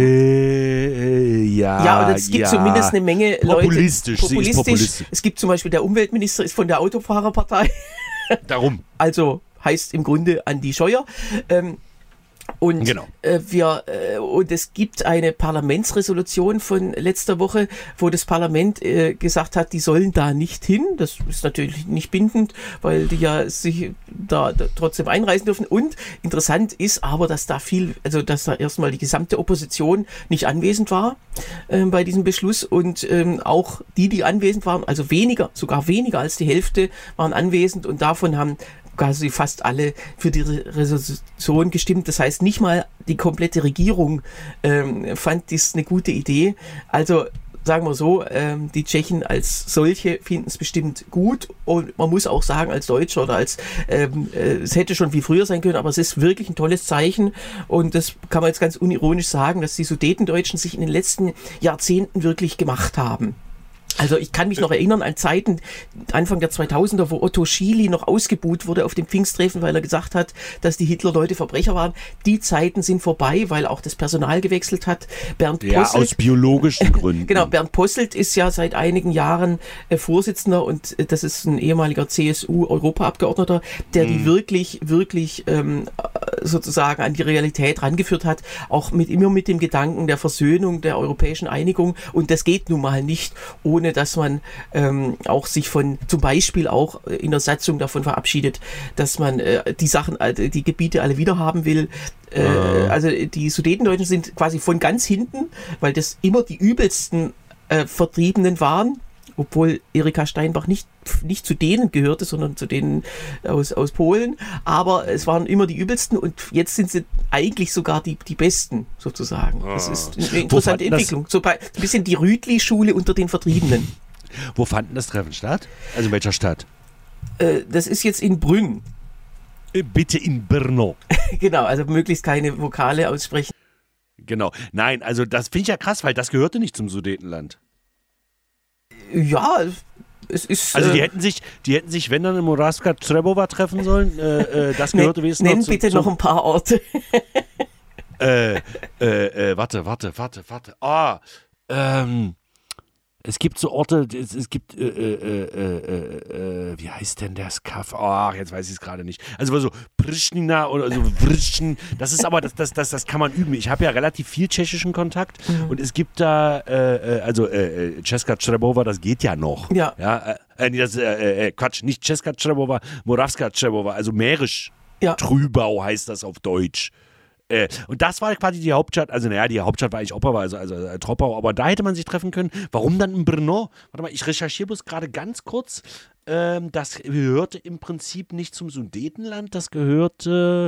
äh, ja, ja, und es gibt ja. zumindest eine Menge Leute. Populistisch, sie ist populistisch. Es gibt zum Beispiel der Umweltminister ist von der Autofahrerpartei, Darum. also heißt im Grunde Andi Scheuer. Ähm, Und genau. äh, wir äh, und es gibt eine Parlamentsresolution von letzter Woche, wo das Parlament äh, gesagt hat, die sollen da nicht hin. Das ist natürlich nicht bindend, weil die ja sich da, da trotzdem einreisen dürfen. Und interessant ist aber, dass da viel, also dass da erstmal die gesamte Opposition nicht anwesend war äh, bei diesem Beschluss und ähm, auch die, die anwesend waren, also weniger, sogar weniger als die Hälfte waren anwesend und davon haben quasi fast alle für die Resolution gestimmt. Das heißt, nicht mal die komplette Regierung ähm, fand dies eine gute Idee. Also sagen wir so, ähm, die Tschechen als solche finden es bestimmt gut und man muss auch sagen, als Deutscher oder als, ähm, äh, es hätte schon viel früher sein können, aber es ist wirklich ein tolles Zeichen und das kann man jetzt ganz unironisch sagen, dass die Sudetendeutschen sich in den letzten Jahrzehnten wirklich gemacht haben. Also ich kann mich noch erinnern an Zeiten, Anfang der zweitausender, wo Otto Schily noch ausgebuht wurde auf dem Pfingsttreffen, weil er gesagt hat, dass die Hitlerleute Verbrecher waren. Die Zeiten sind vorbei, weil auch das Personal gewechselt hat. Bernd ja, Posselt, aus biologischen Gründen. Genau, Bernd Posselt ist ja seit einigen Jahren äh, Vorsitzender und äh, das ist ein ehemaliger C S U-Europaabgeordneter, der mhm. die wirklich, wirklich ähm, sozusagen an die Realität rangeführt hat, auch mit immer mit dem Gedanken der Versöhnung, der europäischen Einigung und das geht nun mal nicht ohne dass man ähm, auch sich von, zum Beispiel auch in der Satzung davon verabschiedet, dass man äh, die Sachen, äh, die Gebiete alle wieder haben will. Äh, ah. Also die Sudetendeutschen sind quasi von ganz hinten, weil das immer die übelsten äh, Vertriebenen waren, obwohl Erika Steinbach nicht, nicht zu denen gehörte, sondern zu denen aus, aus Polen. Aber es waren immer die übelsten und jetzt sind sie eigentlich sogar die, die Besten, sozusagen. Ah. Das ist eine interessante Entwicklung. So ein bisschen die Rütli-Schule unter den Vertriebenen. Wo fand denn das Treffen statt? Also in welcher Stadt? Äh, das ist jetzt in Brünn. Bitte in Brno. Genau, also möglichst keine Vokale aussprechen. Genau. Nein, also das finde ich ja krass, weil das gehörte nicht zum Sudetenland. Ja, es ist... Also die äh, hätten sich, die hätten sich, wenn dann in Moravska Třebova treffen sollen, äh, äh, das gehörte ne, wenigstens Nenn noch zu, bitte zum, noch ein paar Orte. äh, äh, äh, warte, warte, warte, warte. Ah, ähm, es gibt so Orte, es, es gibt, äh, äh, äh, äh, äh, wie heißt denn das Kaff? Ach, jetzt weiß ich es gerade nicht. Also so Priština oder so Vrščin, das ist aber, das, das, das, das kann man üben. Ich habe ja relativ viel tschechischen Kontakt mhm. und es gibt da, äh, also äh, Česká Třebova, das geht ja noch. Ja. ja äh, nee, das, äh, äh, Quatsch, nicht Česká Třebova, Moravská Třebova, also Mährisch. Ja. Trübau heißt das auf Deutsch. Äh, und das war quasi die Hauptstadt, also naja, die Hauptstadt war eigentlich Opava, also, also äh, Troppau, aber da hätte man sich treffen können. Warum dann in Brno? Warte mal, ich recherchiere bloß gerade ganz kurz. Ähm, das gehörte im Prinzip nicht zum Sudetenland, das gehörte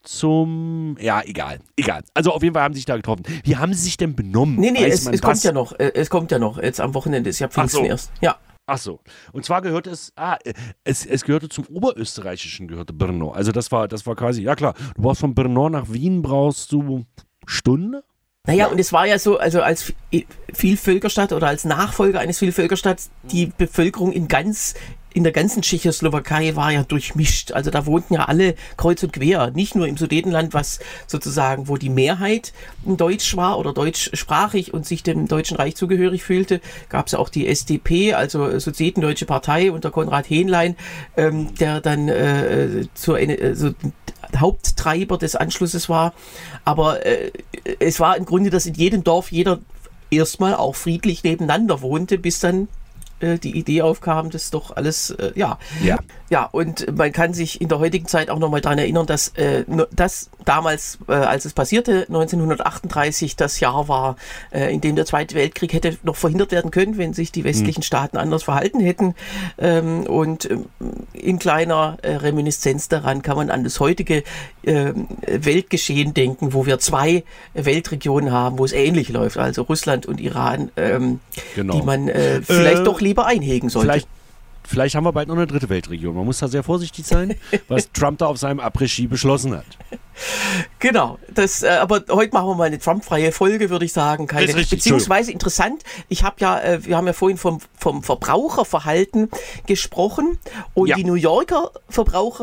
zum, ja, egal, egal. Also auf jeden Fall haben sie sich da getroffen. Wie haben sie sich denn benommen? Nee, nee, es, es kommt ja noch, äh, es kommt ja noch, jetzt am Wochenende ist ja Pfingsten so. erst. Ja. Ach so. Und zwar gehörte es, ah, es, es gehörte zum Oberösterreichischen, gehörte Brno. Also das war, das war quasi, ja klar, du brauchst von Brno nach Wien, brauchst du Stunde? Naja, und es war ja so, also als Vielvölkerstadt oder als Nachfolger eines Vielvölkerstadts, die Bevölkerung in ganz in der ganzen Tschechoslowakei war ja durchmischt. Also da wohnten ja alle kreuz und quer. Nicht nur im Sudetenland, was sozusagen, wo die Mehrheit deutsch war oder deutschsprachig und sich dem Deutschen Reich zugehörig fühlte, gab es ja auch die S D P, also Sudetendeutsche Partei unter Konrad Henlein, ähm, der dann äh, zur also Haupttreiber des Anschlusses war. Aber äh, es war im Grunde, dass in jedem Dorf jeder erstmal auch friedlich nebeneinander wohnte, bis dann die Idee aufkam, das doch alles, äh, ja. ja. Ja, und man kann sich in der heutigen Zeit auch nochmal daran erinnern, dass äh, das damals, äh, als es passierte, neunzehnhundertachtunddreißig, das Jahr war, äh, in dem der Zweite Weltkrieg hätte noch verhindert werden können, wenn sich die westlichen mhm. Staaten anders verhalten hätten. Ähm, und äh, in kleiner äh, Reminiszenz daran kann man an das heutige äh, Weltgeschehen denken, wo wir zwei Weltregionen haben, wo es ähnlich läuft, also Russland und Iran, ähm, genau. die man äh, vielleicht äh, doch lieber einhegen sollte. Vielleicht Vielleicht haben wir bald noch eine dritte Weltregion. Man muss da sehr vorsichtig sein, was Trump da auf seinem Après-Ski beschlossen hat. Genau, das, äh, aber heute machen wir mal eine Trump-freie Folge, würde ich sagen. Keine, ist richtig, beziehungsweise interessant, ich habe ja, äh, wir haben ja vorhin vom, vom Verbraucherverhalten gesprochen und ja. die New Yorker Verbraucher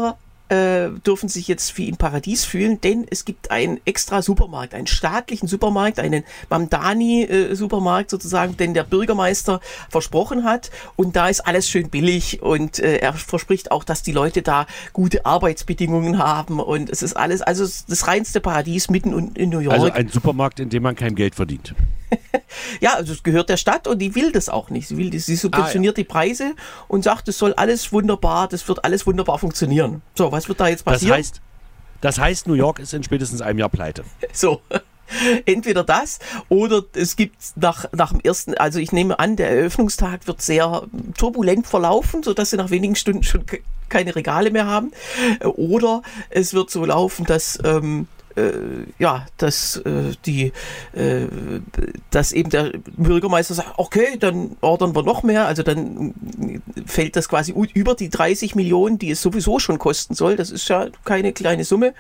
äh, dürfen sich jetzt wie im Paradies fühlen, denn es gibt einen extra Supermarkt, einen staatlichen Supermarkt, einen Mamdani-Supermarkt sozusagen, den der Bürgermeister versprochen hat. Und da ist alles schön billig und äh, er verspricht auch, dass die Leute da gute Arbeitsbedingungen haben und es ist alles, also das reinste Paradies mitten in New York. Also ein Supermarkt, in dem man kein Geld verdient. Ja, also es gehört der Stadt und die will das auch nicht. Sie will, sie subventioniert ah, ja. die Preise und sagt, es soll alles wunderbar, das wird alles wunderbar funktionieren. So, was wird da jetzt passieren? Das heißt, das heißt, New York ist in spätestens einem Jahr pleite. So. Entweder das oder es gibt nach, nach dem ersten, also ich nehme an, der Eröffnungstag wird sehr turbulent verlaufen, sodass sie nach wenigen Stunden schon keine Regale mehr haben. Oder es wird so laufen, dass ähm, Äh, ja, dass äh, die, äh, dass eben der Bürgermeister sagt, okay, dann ordern wir noch mehr, also dann fällt das quasi über die dreißig Millionen, die es sowieso schon kosten soll, das ist ja keine kleine Summe.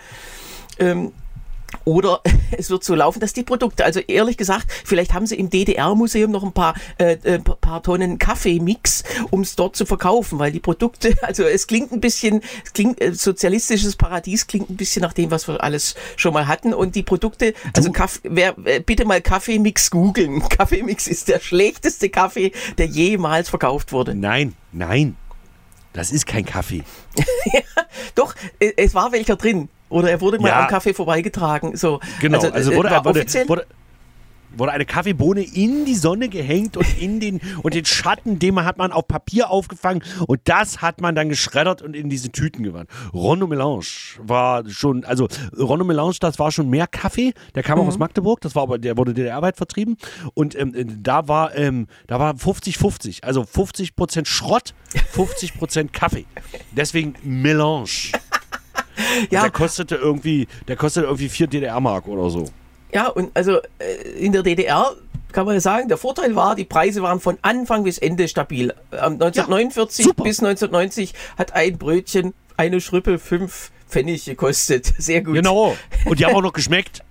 Ähm, Oder es wird so laufen, dass die Produkte, also ehrlich gesagt, vielleicht haben sie im D D R-Museum noch ein paar, äh, ein paar Tonnen Kaffeemix, um es dort zu verkaufen, weil die Produkte, also es klingt ein bisschen, es klingt, äh, sozialistisches Paradies klingt ein bisschen nach dem, was wir alles schon mal hatten und die Produkte, also Kaff, wer, äh, bitte mal Kaffeemix googeln. Kaffeemix ist der schlechteste Kaffee, der jemals verkauft wurde. Nein, nein, das ist kein Kaffee. Ja, doch, äh, es war welcher drin. Oder er wurde mal ja. am Kaffee vorbeigetragen. So. Genau, also, also wurde, war wurde, wurde, wurde eine Kaffeebohne in die Sonne gehängt und in den, und den Schatten, den man hat man auf Papier aufgefangen und das hat man dann geschreddert und in diese Tüten gewandt. Renaud Mélange war schon, also Renaud Mélange, das war schon mehr Kaffee, der kam mhm. auch aus Magdeburg, das war aber, der wurde D D R-weit vertrieben und ähm, da war ähm, da war fünfzig fünfzig, also fünfzig Prozent Schrott, fünfzig Prozent Kaffee. Deswegen Mélange. Ja. Der kostete irgendwie, der kostete irgendwie vier D D R-Mark oder so. Ja, und also in der D D R kann man ja sagen, der Vorteil war, die Preise waren von Anfang bis Ende stabil. neunzehnhundertneunundvierzig ja, bis neunzehnhundertneunzig hat ein Brötchen, eine Schrippe, fünf Pfennig gekostet. Sehr gut. Genau. Und die haben auch noch geschmeckt.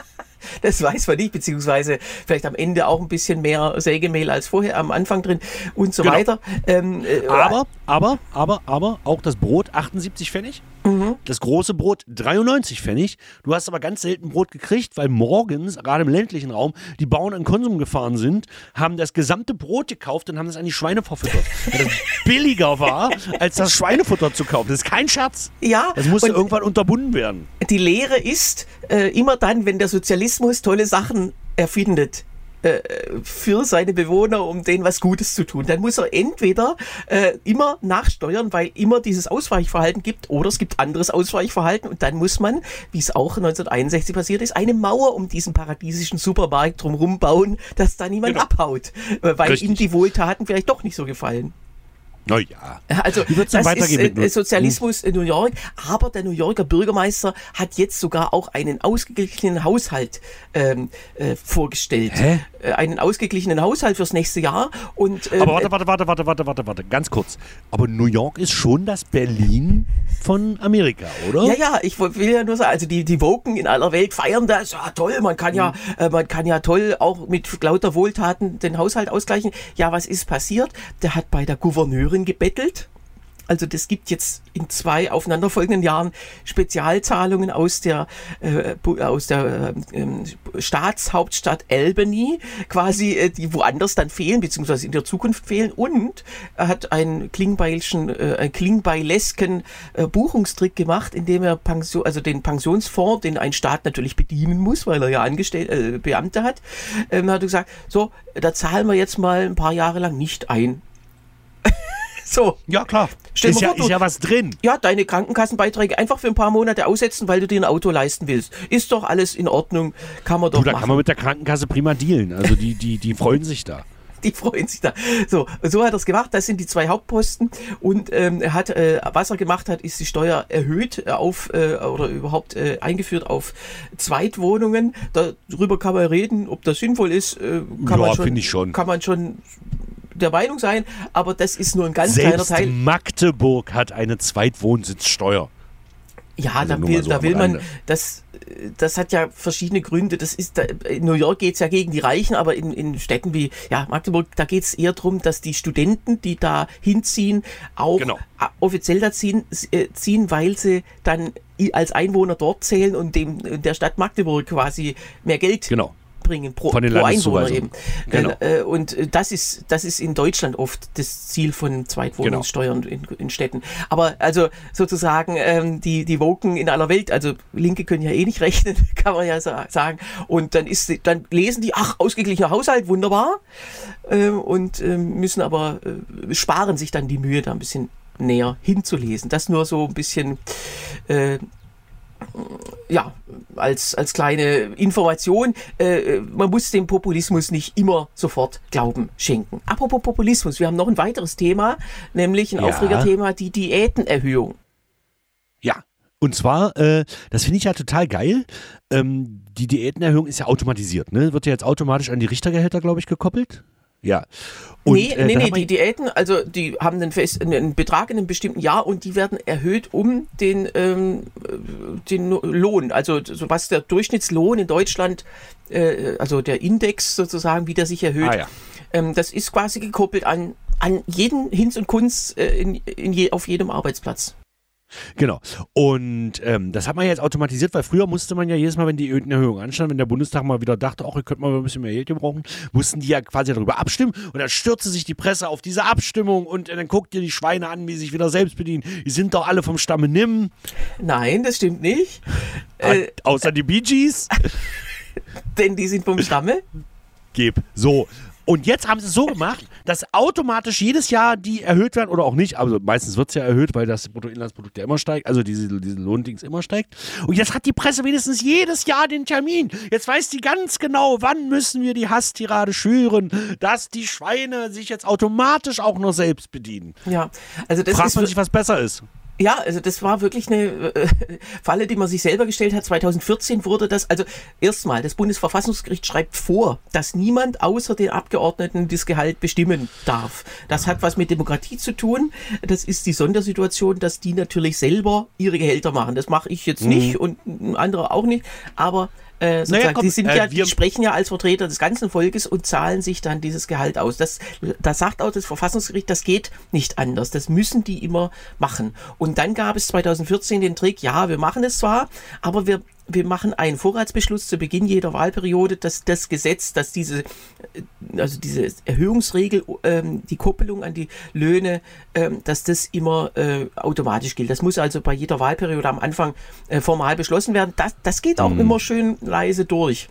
Das weiß man nicht, beziehungsweise vielleicht am Ende auch ein bisschen mehr Sägemehl als vorher am Anfang drin und so genau. weiter. Ähm, äh, aber, aber, aber, aber auch das Brot achtundsiebzig Pfennig. Mhm. Das große Brot dreiundneunzig Pfennig. Du hast aber ganz selten Brot gekriegt, weil morgens, gerade im ländlichen Raum, die Bauern in Konsum gefahren sind, haben das gesamte Brot gekauft und haben das an die Schweine verfüttert. Weil das billiger war, als das Schweinefutter zu kaufen. Das ist kein Scherz. Ja. Das musste irgendwann unterbunden werden. Die Lehre ist, äh, immer dann, wenn der Sozialismus tolle Sachen erfindet, für seine Bewohner, um denen was Gutes zu tun. Dann muss er entweder äh, immer nachsteuern, weil immer dieses Ausweichverhalten gibt, oder es gibt anderes Ausweichverhalten und dann muss man, wie es auch neunzehnhunderteinundsechzig passiert ist, eine Mauer um diesen paradiesischen Supermarkt drumherum bauen, dass da niemand genau. abhaut, weil Richtig. ihm die Wohltaten vielleicht doch nicht so gefallen. Naja, also das ist äh, Sozialismus in New York, aber der New Yorker Bürgermeister hat jetzt sogar auch einen ausgeglichenen Haushalt ähm, äh, vorgestellt. Hä? Äh, einen ausgeglichenen Haushalt fürs nächste Jahr. Und, ähm, aber warte, warte, warte, warte, warte, warte, warte, ganz kurz. Aber New York ist schon das Berlin von Amerika, oder? Ja, ja, ich will ja nur sagen, also die, die Woken in aller Welt feiern das, ja toll, man kann ja, mhm. äh, man kann ja toll auch mit lauter Wohltaten den Haushalt ausgleichen. Ja, was ist passiert? Der hat bei der Gouverneurin gebettelt. Also das gibt jetzt in zwei aufeinanderfolgenden Jahren Spezialzahlungen aus der äh, aus der äh, Staatshauptstadt Albany, quasi äh, die woanders dann fehlen, beziehungsweise in der Zukunft fehlen. Und er hat einen Klingbeilschen, äh, einen klingbeilesken äh, Buchungstrick gemacht, indem er Pension, also den Pensionsfonds, den ein Staat natürlich bedienen muss, weil er ja angestellt äh, Beamte hat, ähm, hat er gesagt, so, da zahlen wir jetzt mal ein paar Jahre lang nicht ein. So. Ja, klar. Stell ist, ja, vor, du, ist ja was drin. Ja, deine Krankenkassenbeiträge einfach für ein paar Monate aussetzen, weil du dir ein Auto leisten willst. Ist doch alles in Ordnung. Kann man doch du, da machen. kann man mit der Krankenkasse prima dealen. Also die, die, die freuen sich da. Die freuen sich da. So, so hat er es gemacht. Das sind die zwei Hauptposten. Und ähm, er hat, äh, was er gemacht hat, ist die Steuer erhöht auf äh, oder überhaupt äh, eingeführt auf Zweitwohnungen. Darüber kann man reden, ob das sinnvoll ist. Äh, kann ja, man schon, finde ich schon. Kann man schon der Meinung sein, aber das ist nur ein ganz Selbst kleiner Teil. Magdeburg hat eine Zweitwohnsitzsteuer. Ja, Also da nur will, mal so da am will man, Rande. das, das hat ja verschiedene Gründe. Das ist, da, in New York geht es ja gegen die Reichen, aber in, in Städten wie ja, Magdeburg, da geht es eher darum, dass die Studenten, die da hinziehen, auch Genau. a- offiziell da ziehen, äh, ziehen, weil sie dann i- als Einwohner dort zählen und dem der Stadt Magdeburg quasi mehr Geld Genau. bringen pro, Von den pro Einwohner Landeszuweisungen. eben. Genau. Äh, äh, und äh, das ist, das ist in Deutschland oft das Ziel von Zweitwohnungssteuern in, in Städten. Aber also sozusagen ähm, die, die Woken in aller Welt, also Linke können ja eh nicht rechnen, kann man ja sa- sagen. Und dann ist dann lesen die, ach, ausgeglichener Haushalt, wunderbar. Ähm, und ähm, müssen aber äh, sparen sich dann die Mühe, da ein bisschen näher hinzulesen. Das nur so ein bisschen äh, ja, als, als kleine Information, äh, man muss dem Populismus nicht immer sofort Glauben schenken. Apropos Populismus, wir haben noch ein weiteres Thema, nämlich ein Ja. Aufregerthema, die Diätenerhöhung. Ja. Und zwar, äh, das finde ich ja total geil. Ähm, die Diätenerhöhung ist ja automatisiert, ne? Wird ja jetzt automatisch an die Richtergehälter, glaube ich, gekoppelt. Ja. Und, nee, äh, nee, dann nee, hat man- die Diäten, also die haben einen, fest, einen Betrag in einem bestimmten Jahr und die werden erhöht um den, ähm, den Lohn. Also so was der Durchschnittslohn in Deutschland, äh, also der Index sozusagen, wie der sich erhöht, Ah, ja. ähm, das ist quasi gekoppelt an, an jeden Hinz und Kunz äh, in, in je, auf jedem Arbeitsplatz. Genau. Und ähm, das hat man jetzt automatisiert, weil früher musste man ja jedes Mal, wenn die Erhöhung anstand, wenn der Bundestag mal wieder dachte, ach, ihr könnt mal ein bisschen mehr Geld gebrauchen, mussten die ja quasi darüber abstimmen und dann stürzte sich die Presse auf diese Abstimmung und äh, dann guckt ihr die Schweine an, wie sie sich wieder selbst bedienen. Die sind doch alle vom Stamme Nimm, Nein, das stimmt nicht, äh, äh, außer die Bee Gees. denn die sind vom Stamme. Geb. So. Und jetzt haben sie es so gemacht, dass automatisch jedes Jahr die erhöht werden oder auch nicht. Also meistens wird es ja erhöht, weil das Bruttoinlandsprodukt ja immer steigt, also diese, diese Lohndings immer steigt. Und jetzt hat die Presse wenigstens jedes Jahr den Termin. Jetzt weiß die ganz genau, wann müssen wir die Hasstirade schüren, dass die Schweine sich jetzt automatisch auch nur selbst bedienen. Ja, also das Fragt ist man sich, was besser ist. Ja, also das war wirklich eine äh, Falle, die man sich selber gestellt hat. zwanzig vierzehn wurde das, also erstmal, das Bundesverfassungsgericht schreibt vor, dass niemand außer den Abgeordneten das Gehalt bestimmen darf. Das hat was mit Demokratie zu tun. Das ist die Sondersituation, dass die natürlich selber ihre Gehälter machen. Das mache ich jetzt nicht und andere auch nicht, aber Äh, sozusagen, Naja, komm, die sind äh, ja, die wir- sprechen ja als Vertreter des ganzen Volkes und zahlen sich dann dieses Gehalt aus. Das, das sagt auch das Verfassungsgericht, das geht nicht anders. Das müssen die immer machen. Und dann gab es zwanzig vierzehn den Trick, ja, wir machen es zwar, aber wir wir machen einen Vorratsbeschluss zu Beginn jeder Wahlperiode, dass das Gesetz, dass diese, also diese Erhöhungsregel, ähm, die Koppelung an die Löhne, ähm, dass das immer äh, automatisch gilt. Das muss also bei jeder Wahlperiode am Anfang äh, formal beschlossen werden. Das, das geht auch Mhm. immer schön leise durch.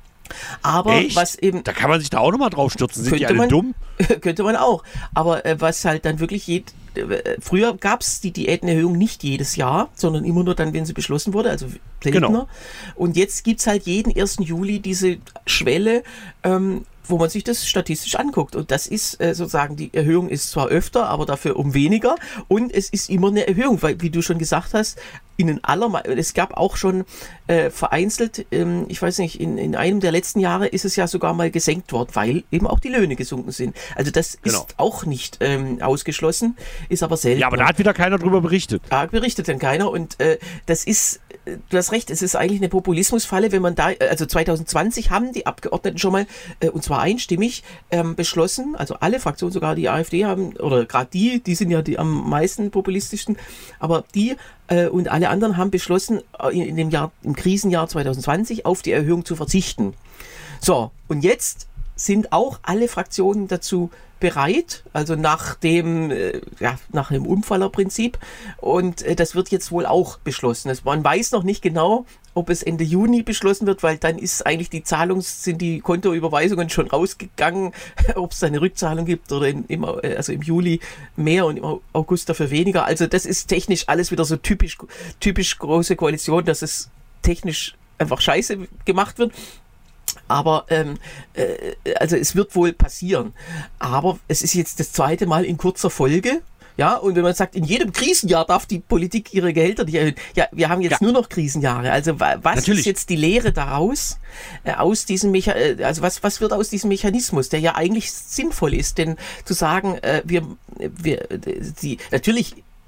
Aber Echt? was eben Da kann man sich da auch nochmal drauf stürzen. Sind die Könnte alle man- dumm? könnte man auch. Aber äh, was halt dann wirklich jed, äh, früher gab es die Diätenerhöhung nicht jedes Jahr, sondern immer nur dann, wenn sie beschlossen wurde, also seltener. Genau. Und jetzt gibt es halt jeden ersten Juli diese Schwelle, ähm, wo man sich das statistisch anguckt. Und das ist äh, sozusagen, die Erhöhung ist zwar öfter, aber dafür um weniger. Und es ist immer eine Erhöhung, weil, wie du schon gesagt hast, in den allermeisten, es gab auch schon äh, vereinzelt, ähm, ich weiß nicht, in, in einem der letzten Jahre ist es ja sogar mal gesenkt worden, weil eben auch die Löhne gesunken sind. Also das Genau. ist auch nicht ähm, ausgeschlossen, ist aber selten. Ja, aber da hat wieder keiner drüber berichtet. Da berichtet dann keiner und äh, das ist, äh, du hast recht, es ist eigentlich eine Populismusfalle, wenn man da, äh, also zwanzig zwanzig haben die Abgeordneten schon mal, äh, und zwar einstimmig, ähm, beschlossen, also alle Fraktionen, sogar die AfD haben, oder gerade die, die sind ja die am meisten populistischen, aber die äh, und alle anderen haben beschlossen, äh, in, in dem Jahr, im Krisenjahr zwanzig zwanzig auf die Erhöhung zu verzichten. So, und jetzt sind auch alle Fraktionen dazu bereit, also nach dem, äh, ja, nach dem Umfallerprinzip. Und äh, das wird jetzt wohl auch beschlossen. Das, man weiß noch nicht genau, ob es Ende Juni beschlossen wird, weil dann ist eigentlich die Zahlungs-, sind die Kontoüberweisungen schon rausgegangen, ob es da eine Rückzahlung gibt oder in, im, äh, also im Juli mehr und im August dafür weniger. Also das ist technisch alles wieder so typisch, typisch große Koalition, dass es technisch einfach scheiße gemacht wird. Aber ähm, äh, also es wird wohl passieren. Aber es ist jetzt das zweite Mal in kurzer Folge. Ja, und wenn man sagt, in jedem Krisenjahr darf die Politik ihre Gehälter nicht erhöhen. Ja, wir haben jetzt Ja. nur noch Krisenjahre. Also wa- was Natürlich. ist jetzt die Lehre daraus? Äh, aus diesem Mecha äh, also was, was wird aus diesem Mechanismus, der ja eigentlich sinnvoll ist? Denn zu sagen, äh, wir, wir, die, natürlich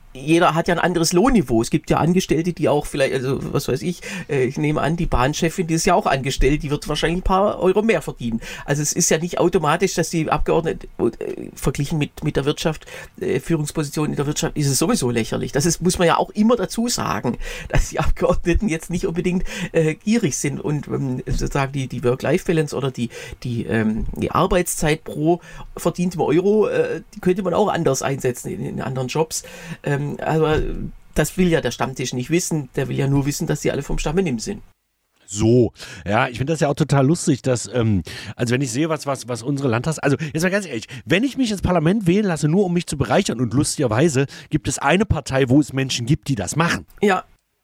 jeder hat ja ein anderes Lohnniveau. Es gibt ja Angestellte, die auch vielleicht, also was weiß ich, ich nehme an, die Bahnchefin, die ist ja auch angestellt, die wird wahrscheinlich ein paar Euro mehr verdienen. Also es ist ja nicht automatisch, dass die Abgeordneten, äh, verglichen mit, mit der Wirtschaft, äh, Führungsposition in der Wirtschaft, ist es sowieso lächerlich. Das ist, muss man ja auch immer dazu sagen, dass die Abgeordneten jetzt nicht unbedingt äh, gierig sind und ähm, sozusagen die, die Work-Life-Balance oder die, die, ähm, die Arbeitszeit pro verdientem Euro, äh, die könnte man auch anders einsetzen in, in anderen Jobs. Ähm, aber das will ja der Stammtisch nicht wissen. Der will ja nur wissen, dass sie alle vom Stamme nimm sind. So, ja, ich finde das ja auch total lustig, dass, ähm, also wenn ich sehe, was, was, was unsere Landtags, also jetzt mal ganz ehrlich, wenn ich mich ins Parlament wählen lasse, nur um mich zu bereichern und lustigerweise gibt es eine Partei, wo es Menschen gibt, die das machen. Ja.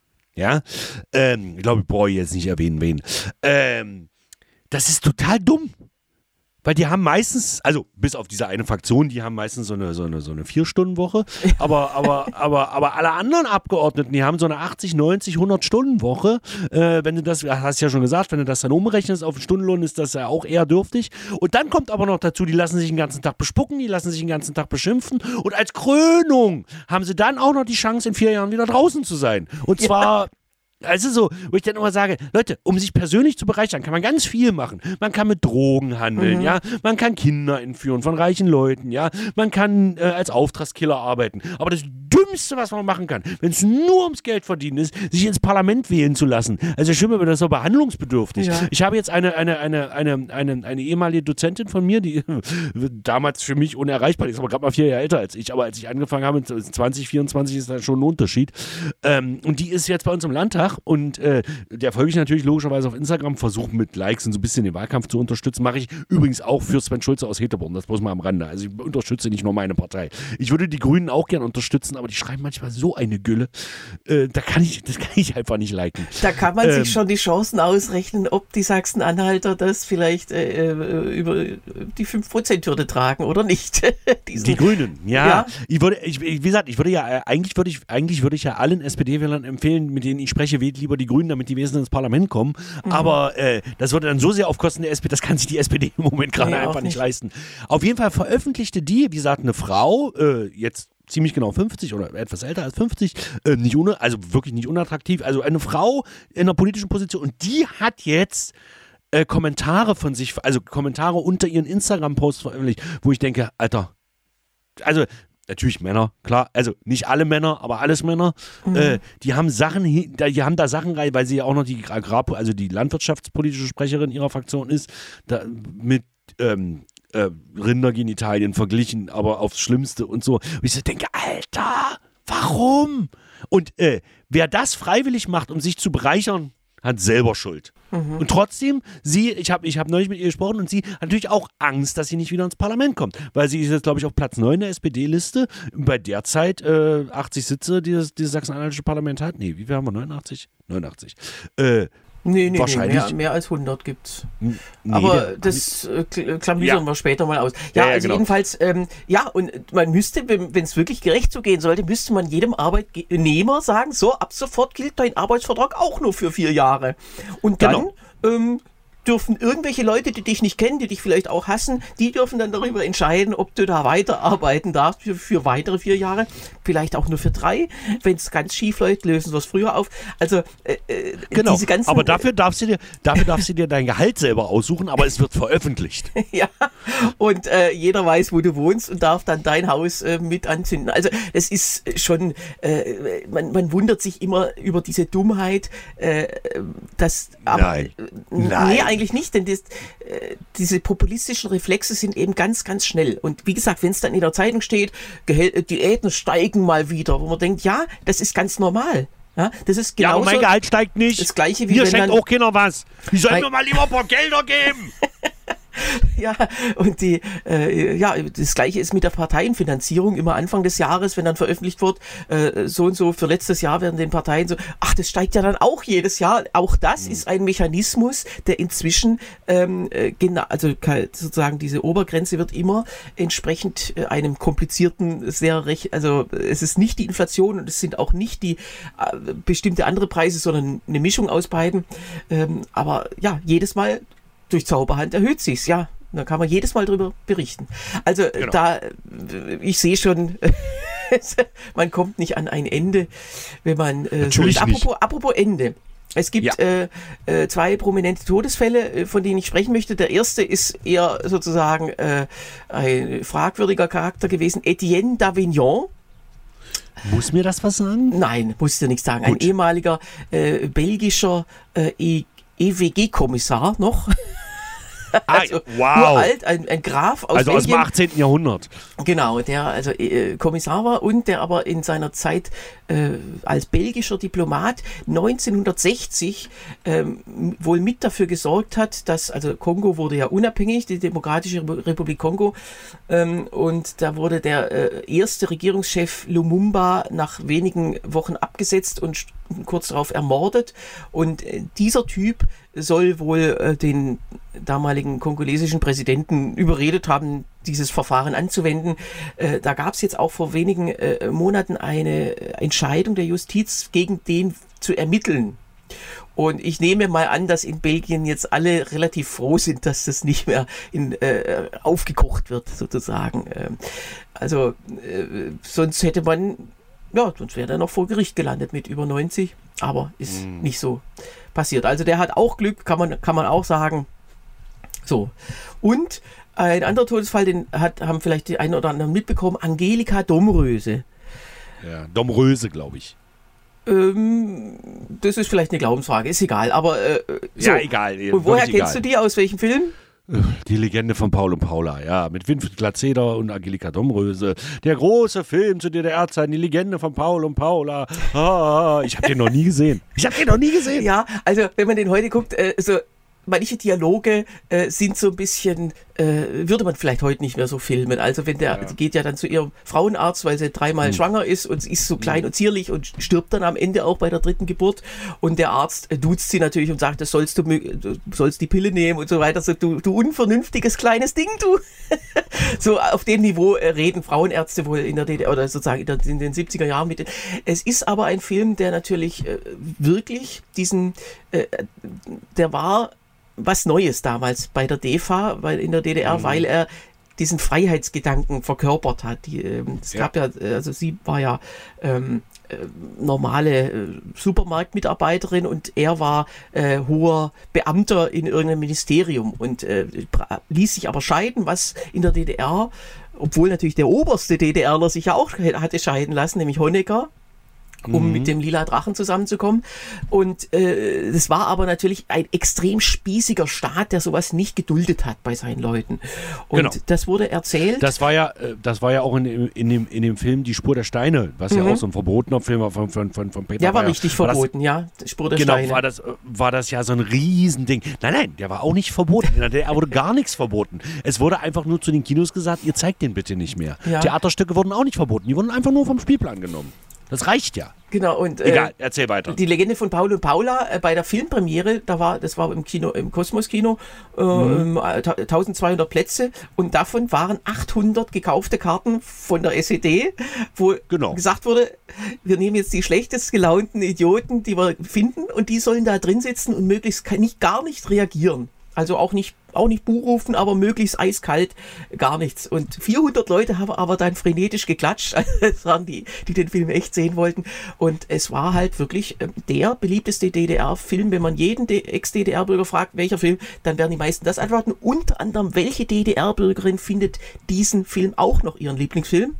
Ja, ähm, ich glaube, ich brauche jetzt nicht erwähnen, wen. Ähm, das ist total dumm. Weil die haben meistens, also bis auf diese eine Fraktion, die haben meistens so eine, so eine, so eine Vier-Stunden-Woche. Aber, aber, aber, aber alle anderen Abgeordneten, die haben so eine achtzig, neunzig, hundert-Stunden-Woche. Äh, wenn du das, hast du ja schon gesagt, wenn du das dann umrechnest auf den Stundenlohn, ist das ja auch eher dürftig. Und dann kommt aber noch dazu, die lassen sich den ganzen Tag bespucken, die lassen sich den ganzen Tag beschimpfen. Und als Krönung haben sie dann auch noch die Chance, in vier Jahren wieder draußen zu sein. Und zwar... Ja. Also so, wo ich dann immer sage, Leute, um sich persönlich zu bereichern, kann man ganz viel machen. Man kann mit Drogen handeln, mhm. ja, man kann Kinder entführen von reichen Leuten, ja, man kann äh, als Auftragskiller arbeiten. Aber das Dümmste, was man machen kann, wenn es nur ums Geld verdienen ist, sich ins Parlament wählen zu lassen. Also schon mal, das ist so behandlungsbedürftig. Ja. Ich habe jetzt eine, eine, eine, eine, eine, eine ehemalige Dozentin von mir, die damals für mich unerreichbar ist, aber gerade mal vier Jahre älter als ich. Aber als ich angefangen habe, zwanzig vierundzwanzig ist da schon ein Unterschied. Ähm, und die ist jetzt bei uns im Landtag. Und äh, der folge ich natürlich logischerweise auf Instagram, versuche mit Likes und so ein bisschen den Wahlkampf zu unterstützen. Mache ich übrigens auch für Sven Schulze aus Heterborn, das bloß mal am Rande. Also ich unterstütze nicht nur meine Partei. Ich würde die Grünen auch gern unterstützen, aber die schreiben manchmal so eine Gülle. Äh, da kann ich, das kann ich einfach nicht liken. Da kann man ähm, sich schon die Chancen ausrechnen, ob die Sachsen-Anhalter das vielleicht äh, über die fünf Prozent Hürde tragen oder nicht. Diesen, die Grünen, ja. ja. Ich würde, ich, wie gesagt, ich würde ja, eigentlich würde ich, eigentlich würde ich ja allen S P D-Wählern empfehlen, mit denen ich spreche, wählt lieber die Grünen, damit die wesentlich ins Parlament kommen. Mhm. Aber äh, das würde dann so sehr auf Kosten der S P D, das kann sich die S P D im Moment gerade nee, einfach nicht. nicht leisten. Auf jeden Fall veröffentlichte die, wie gesagt, eine Frau, äh, jetzt ziemlich genau fünfzig oder etwas älter als fünfzig, äh, nicht ohne, also wirklich nicht unattraktiv, also eine Frau in einer politischen Position und die hat jetzt äh, Kommentare von sich, also Kommentare unter ihren Instagram-Posts veröffentlicht, wo ich denke, Alter, also natürlich Männer, klar, also nicht alle Männer, aber alles Männer, mhm. äh, die haben Sachen, die haben da Sachen rein, weil sie ja auch noch die Agrar, also die landwirtschaftspolitische Sprecherin ihrer Fraktion ist, da mit ähm, äh, Rindergenitalien verglichen, aber aufs Schlimmste und so. Und ich so denke, Alter, warum? Und äh, wer das freiwillig macht, um sich zu bereichern, hat selber Schuld. Mhm. Und trotzdem, sie, ich habe ich hab neulich mit ihr gesprochen und sie hat natürlich auch Angst, dass sie nicht wieder ins Parlament kommt. Weil sie ist jetzt, glaube ich, auf Platz neun der S P D-Liste. Bei der Zeit äh, achtzig Sitze, die das, dieses sachsen-anhaltische Parlament hat. Nee, wie viel haben wir? neunundachtzig? neunundachtzig. Äh, Nee, nee, wahrscheinlich. nee mehr, mehr als hundert gibt's. Nee, aber der, das äh, klamüsern ja. wir später mal aus. Ja, ja, ja also genau. jedenfalls, ähm, ja, und man müsste, wenn es wirklich gerecht zugehen sollte, müsste man jedem Arbeitnehmer sagen, so, ab sofort gilt dein Arbeitsvertrag auch nur für vier Jahre. Und dann genau. ähm, dürfen irgendwelche Leute, die dich nicht kennen, die dich vielleicht auch hassen, die dürfen dann darüber entscheiden, ob du da weiterarbeiten darfst für, für weitere vier Jahre, vielleicht auch nur für drei. Wenn es ganz schief läuft, lösen wir es früher auf. Also äh, genau. diese ganzen... Aber dafür darfst du dir, dafür darfst du dir dein Gehalt selber aussuchen, aber es wird veröffentlicht. Ja, und äh, jeder weiß, wo du wohnst und darf dann dein Haus äh, mit anzünden. Also es ist schon, äh, man, man wundert sich immer über diese Dummheit, äh, dass... Aber, Nein. Äh, Nein. Nee, eigentlich nicht, denn das, äh, diese populistischen Reflexe sind eben ganz, ganz schnell. Und wie gesagt, wenn es dann in der Zeitung steht, Gehäl- Diäten steigen mal wieder, wo man denkt, ja, das ist ganz normal. Ja, das ist genauso, ja, aber mein Gehalt steigt nicht. Das Gleiche wie Mir wenn schenkt dann, auch keiner was. Die sollen mir mal lieber ein paar Gelder geben. Ja, und die, äh, ja, das Gleiche ist mit der Parteienfinanzierung. Immer Anfang des Jahres, wenn dann veröffentlicht wird, äh, so und so für letztes Jahr werden den Parteien so, ach, das steigt ja dann auch jedes Jahr. Auch das mhm. ist ein Mechanismus, der inzwischen, ähm, genau, also sozusagen diese Obergrenze wird immer entsprechend äh, einem komplizierten, sehr recht, also es ist nicht die Inflation und es sind auch nicht die äh, bestimmte andere Preise, sondern eine Mischung aus beiden. Ähm, aber ja, jedes Mal durch Zauberhand erhöht sich's, ja. Da kann man jedes Mal drüber berichten. Also genau. da, ich sehe schon, man kommt nicht an ein Ende, wenn man äh, Natürlich so ist. Apropos, nicht. apropos Ende. Es gibt Ja. äh, äh, zwei prominente Todesfälle, äh, von denen ich sprechen möchte. Der erste ist eher sozusagen äh, ein fragwürdiger Charakter gewesen. Etienne d'Avignon. Muss mir das was sagen? Nein, muss dir nichts sagen. Gut. Ein ehemaliger äh, belgischer äh, E W G-Kommissar noch. Also wow. uralt, ein, ein Graf aus Also aus dem Belgien. achtzehnten. Jahrhundert. Genau, der also äh, Kommissar war und der aber in seiner Zeit äh, als belgischer Diplomat neunzehnhundertsechzig ähm, wohl mit dafür gesorgt hat, dass, also Kongo wurde ja unabhängig, die Demokratische Republik Kongo, ähm, und da wurde der äh, erste Regierungschef Lumumba nach wenigen Wochen abgesetzt und st- kurz darauf ermordet, und äh, dieser Typ soll wohl äh, den damaligen kongolesischen Präsidenten überredet haben, dieses Verfahren anzuwenden. Äh, da gab es jetzt auch vor wenigen äh, Monaten eine Entscheidung der Justiz, gegen den zu ermitteln. Und ich nehme mal an, dass in Belgien jetzt alle relativ froh sind, dass das nicht mehr in, äh, aufgekocht wird, sozusagen. Ähm, also äh, sonst hätte man, ja, sonst wäre er noch vor Gericht gelandet mit über neunzig, aber ist mm. nicht so passiert. Also der hat auch Glück, kann man, kann man auch sagen. So. Und ein anderer Todesfall, den hat, haben vielleicht die einen oder anderen mitbekommen, Angelika Domröse. Ja, Domröse, glaube ich. Ähm, das ist vielleicht eine Glaubensfrage, ist egal, aber äh, so. Ja, egal. Und woher kennst egal. du die, aus welchem Film? Die Legende von Paul und Paula, ja, mit Winfried Glatzeder und Angelika Domröse. Der große Film zu D D R-Zeiten, die Legende von Paul und Paula. Ah, ich habe den noch nie gesehen. Ich habe den noch nie gesehen. Ja, also wenn man den heute guckt, äh, so manche Dialoge äh, sind so ein bisschen, äh, würde man vielleicht heute nicht mehr so filmen. Also wenn der, Ja. die geht ja dann zu ihrem Frauenarzt, weil sie dreimal Hm. schwanger ist und sie ist so klein und zierlich und stirbt dann am Ende auch bei der dritten Geburt. Und der Arzt äh, duzt sie natürlich und sagt, das sollst du, mö- du sollst die Pille nehmen und so weiter. So, du, du unvernünftiges kleines Ding, du. So auf dem Niveau äh, reden Frauenärzte wohl in der D D R oder sozusagen in, der, in den siebziger Jahren mit. Den. Es ist aber ein Film, der natürlich äh, wirklich diesen, äh, der war was Neues damals bei der D E F A, weil in der D D R, mhm. weil er diesen Freiheitsgedanken verkörpert hat. Die, ähm, es Ja. gab ja, also sie war ja ähm, äh, normale äh, Supermarktmitarbeiterin und er war äh, hoher Beamter in irgendeinem Ministerium und äh, pra- ließ sich aber scheiden, was in der D D R, obwohl natürlich der oberste DDRler sich ja auch hatte scheiden lassen, nämlich Honecker, um Mhm. mit dem Lila Drachen zusammenzukommen. Und äh, das war aber natürlich ein extrem spießiger Staat, der sowas nicht geduldet hat bei seinen Leuten. Und Genau. das wurde erzählt. Das war ja, äh, das war ja auch in, dem- in, dem, in dem Film Die Spur der Steine, was ja Mhm. auch so ein verbotener Film war von, von, von, von Peter der war Weyer. richtig War das- verboten, ja. Spur der Genau, Steine. war das, war das ja so ein Riesending. Nein, nein, der war auch nicht verboten. In der D D R wurde gar nichts verboten. Es wurde einfach nur zu den Kinos gesagt, ihr zeigt den bitte nicht mehr. Ja. Theaterstücke wurden auch nicht verboten. Die wurden einfach nur vom Spielplan genommen. Das reicht ja. Genau, und äh, Egal, erzähl weiter. die Legende von Paul und Paula äh, bei der Filmpremiere, da war, das war im Kino, im Kosmos-Kino, äh, Mhm. äh, ta- eintausendzweihundert Plätze und davon waren achthundert gekaufte Karten von der S E D, wo Genau. gesagt wurde, wir nehmen jetzt die schlechtest gelaunten Idioten, die wir finden und die sollen da drin sitzen und möglichst ke- nicht, gar nicht reagieren. Also auch nicht, auch nicht Buh rufen, aber möglichst eiskalt, gar nichts. Und vierhundert Leute haben aber dann frenetisch geklatscht. Das waren die, die den Film echt sehen wollten. Und es war halt wirklich ähm, der beliebteste D D R-Film. Wenn man jeden D- Ex-D D R-Bürger fragt, welcher Film, dann werden die meisten das antworten. Unter anderem, welche D D R-Bürgerin findet diesen Film auch noch ihren Lieblingsfilm?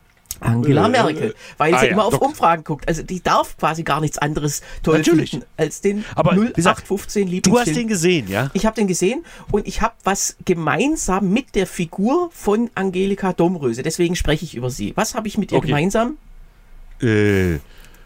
Angela Äh, Merkel, weil ah sie ja, immer auf doch. Umfragen guckt. Also die darf quasi gar nichts anderes toll Natürlich. finden als den Aber, wie null gesagt, acht fünfzehn Du Lieblingsfilm. hast den gesehen, ja? Ich habe den gesehen und ich habe was gemeinsam mit der Figur von Angelika Domröse. Deswegen spreche ich über sie. Was habe ich mit ihr Okay. gemeinsam? Äh,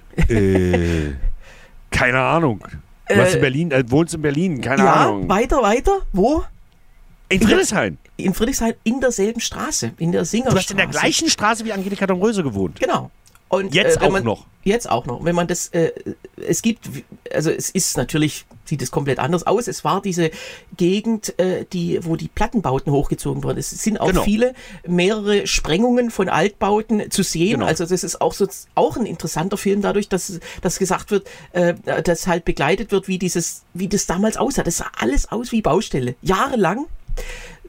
äh, keine Ahnung. Du Äh, hast in Berlin, äh, wohnst in Berlin, keine ja, Ahnung. weiter, weiter. Wo? In Friedrichshain. In Friedrichshain in derselben Straße, in der Singerstraße. Du hast in der gleichen Straße wie Angelika Domröse gewohnt. Genau. Und, Jetzt äh, wenn auch man, noch. Jetzt auch noch. Wenn man das, äh, es gibt, also es ist natürlich, sieht es komplett anders aus. Es war diese Gegend, äh, die, wo die Plattenbauten hochgezogen wurden. Es sind auch Genau. viele, mehrere Sprengungen von Altbauten zu sehen. Genau. Also das ist auch so, auch ein interessanter Film dadurch, dass, dass gesagt wird, äh, dass halt begleitet wird, wie dieses, wie das damals aussah. Das sah alles aus wie Baustelle. Jahrelang.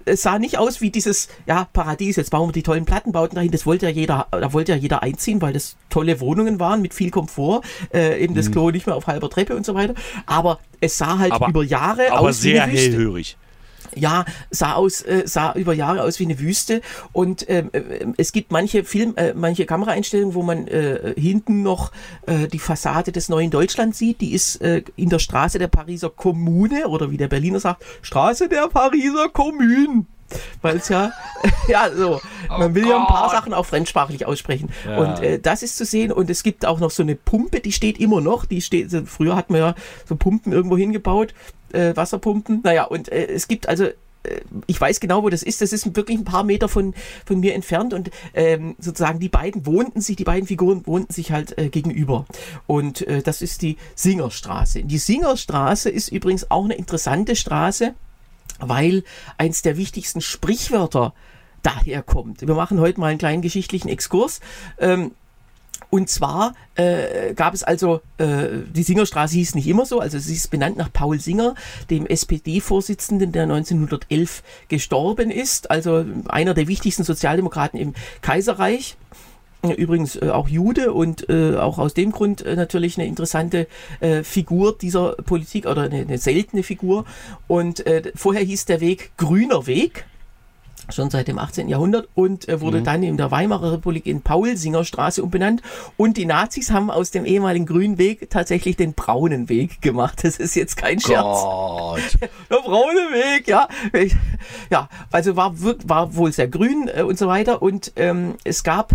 es sah nicht aus wie dieses, ja, Paradies, jetzt bauen wir die tollen Plattenbauten dahin, das wollte ja jeder, da wollte ja jeder einziehen, weil das tolle Wohnungen waren mit viel Komfort, äh, eben das mhm. Klo nicht mehr auf halber Treppe und so weiter, aber es sah halt aber, über Jahre aber aus sehr wie eine Wüste. hellhörig. Ja, sah aus, äh, sah über Jahre aus wie eine Wüste und ähm, äh, es gibt manche Film, äh, manche Kameraeinstellungen, wo man äh, hinten noch äh, die Fassade des neuen Deutschland sieht. Die ist äh, in der Straße der Pariser Kommune oder wie der Berliner sagt, Straße der Pariser Kommune. Weil es ja, ja, so, man will oh ja ein paar Sachen auch fremdsprachlich aussprechen. Ja. Und äh, das ist zu sehen. Und es gibt auch noch so eine Pumpe, die steht immer noch. Die steht, also früher hat man ja so Pumpen irgendwo hingebaut, äh, Wasserpumpen. Naja, und äh, es gibt also, äh, ich weiß genau, wo das ist. Das ist wirklich ein paar Meter von, von mir entfernt. Und ähm, sozusagen die beiden wohnten sich, die beiden Figuren wohnten sich halt äh, gegenüber. Und äh, das ist die Singerstraße. Die Singerstraße ist übrigens auch eine interessante Straße, weil eins der wichtigsten Sprichwörter daherkommt. Wir machen heute mal einen kleinen geschichtlichen Exkurs. Ähm, und zwar äh, gab es also, äh, die Singerstraße hieß nicht immer so, also sie ist benannt nach Paul Singer, dem S P D-Vorsitzenden, der neunzehnhundertelf gestorben ist, also einer der wichtigsten Sozialdemokraten im Kaiserreich. Übrigens äh, auch Jude und äh, auch aus dem Grund äh, natürlich eine interessante äh, Figur dieser Politik oder eine, eine seltene Figur. Und äh, vorher hieß der Weg Grüner Weg, schon seit dem achtzehnten Jahrhundert und äh, wurde mhm. dann in der Weimarer Republik in Paul-Singer-Straße umbenannt. Und die Nazis haben aus dem ehemaligen Grünen Weg tatsächlich den Braunen Weg gemacht. Das ist jetzt kein Scherz. Gott. Der braune Weg, ja. Ja, also war, war wohl sehr grün äh, und so weiter. Und ähm, es gab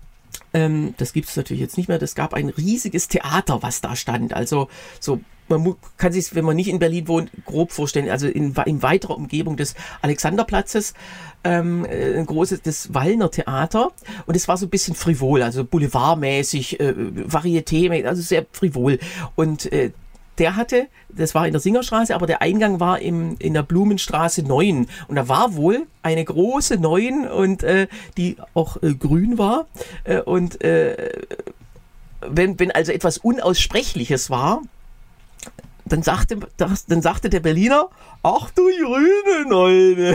Ähm, das gibt es natürlich jetzt nicht mehr. Das gab ein riesiges Theater, was da stand. Also so, man kann sich, wenn man nicht in Berlin wohnt, grob vorstellen. Also in, in weiterer Umgebung des Alexanderplatzes ähm, ein großes, das Wallner Theater. Und es war so ein bisschen frivol, also boulevardmäßig, äh, Varieté, also sehr frivol. Und äh, der hatte, das war in der Singerstraße, aber der Eingang war im, in der Blumenstraße neun. Und da war wohl eine große neun und äh, die auch äh, grün war. Äh, und äh, wenn, wenn also etwas Unaussprechliches war, dann sagte, das, dann sagte der Berliner, ach du grüne Neune.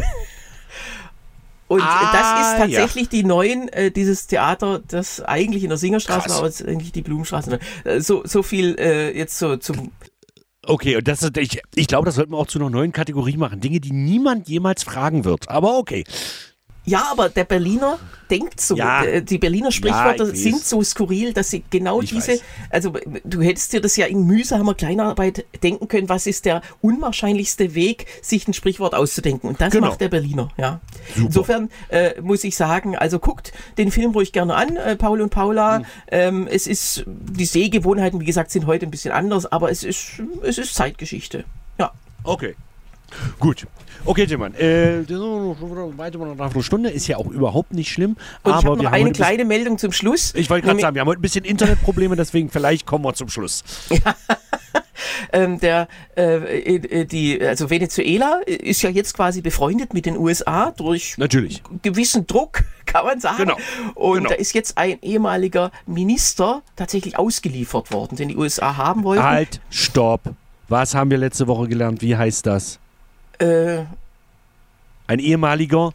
Und ah, das ist tatsächlich ja. die neuen, äh, dieses Theater, das eigentlich in der Singerstraße Krass. war, aber es ist eigentlich die Blumenstraße. Äh, so, so viel äh, jetzt so zum... Okay, und das ist, ich, ich glaube, das sollten wir auch zu einer neuen Kategorie machen. Dinge, die niemand jemals fragen wird. Aber okay. Ja, aber der Berliner denkt so. Ja. Die Berliner Sprichwörter ja, sind so skurril, dass sie genau ich diese, weiß. also du hättest dir das ja in mühsamer Kleinarbeit denken können, was ist der unwahrscheinlichste Weg, sich ein Sprichwort auszudenken. Und das genau. macht der Berliner. Ja. Insofern äh, muss ich sagen, also guckt den Film ruhig gerne an, äh, Paul und Paula. Mhm. Ähm, es ist, die Sehgewohnheiten, wie gesagt, sind heute ein bisschen anders, aber es ist, es ist Zeitgeschichte. Ja. Okay. Gut. Okay, Timmann, äh, weiter noch nach einer Stunde, ist ja auch überhaupt nicht schlimm. Und aber ich habe noch wir eine haben kleine Meldung zum Schluss. Ich wollte gerade sagen, wir haben heute ein bisschen Internetprobleme, deswegen vielleicht kommen wir zum Schluss. Ja. ähm, der, äh, die, also Venezuela ist ja jetzt quasi befreundet mit den U S A durch Natürlich. gewissen Druck, kann man sagen. Genau. Und genau. da ist jetzt ein ehemaliger Minister tatsächlich ausgeliefert worden, den die U S A haben wollten. Halt, stopp. Was haben wir letzte Woche gelernt? Wie heißt das? Äh, Ein ehemaliger?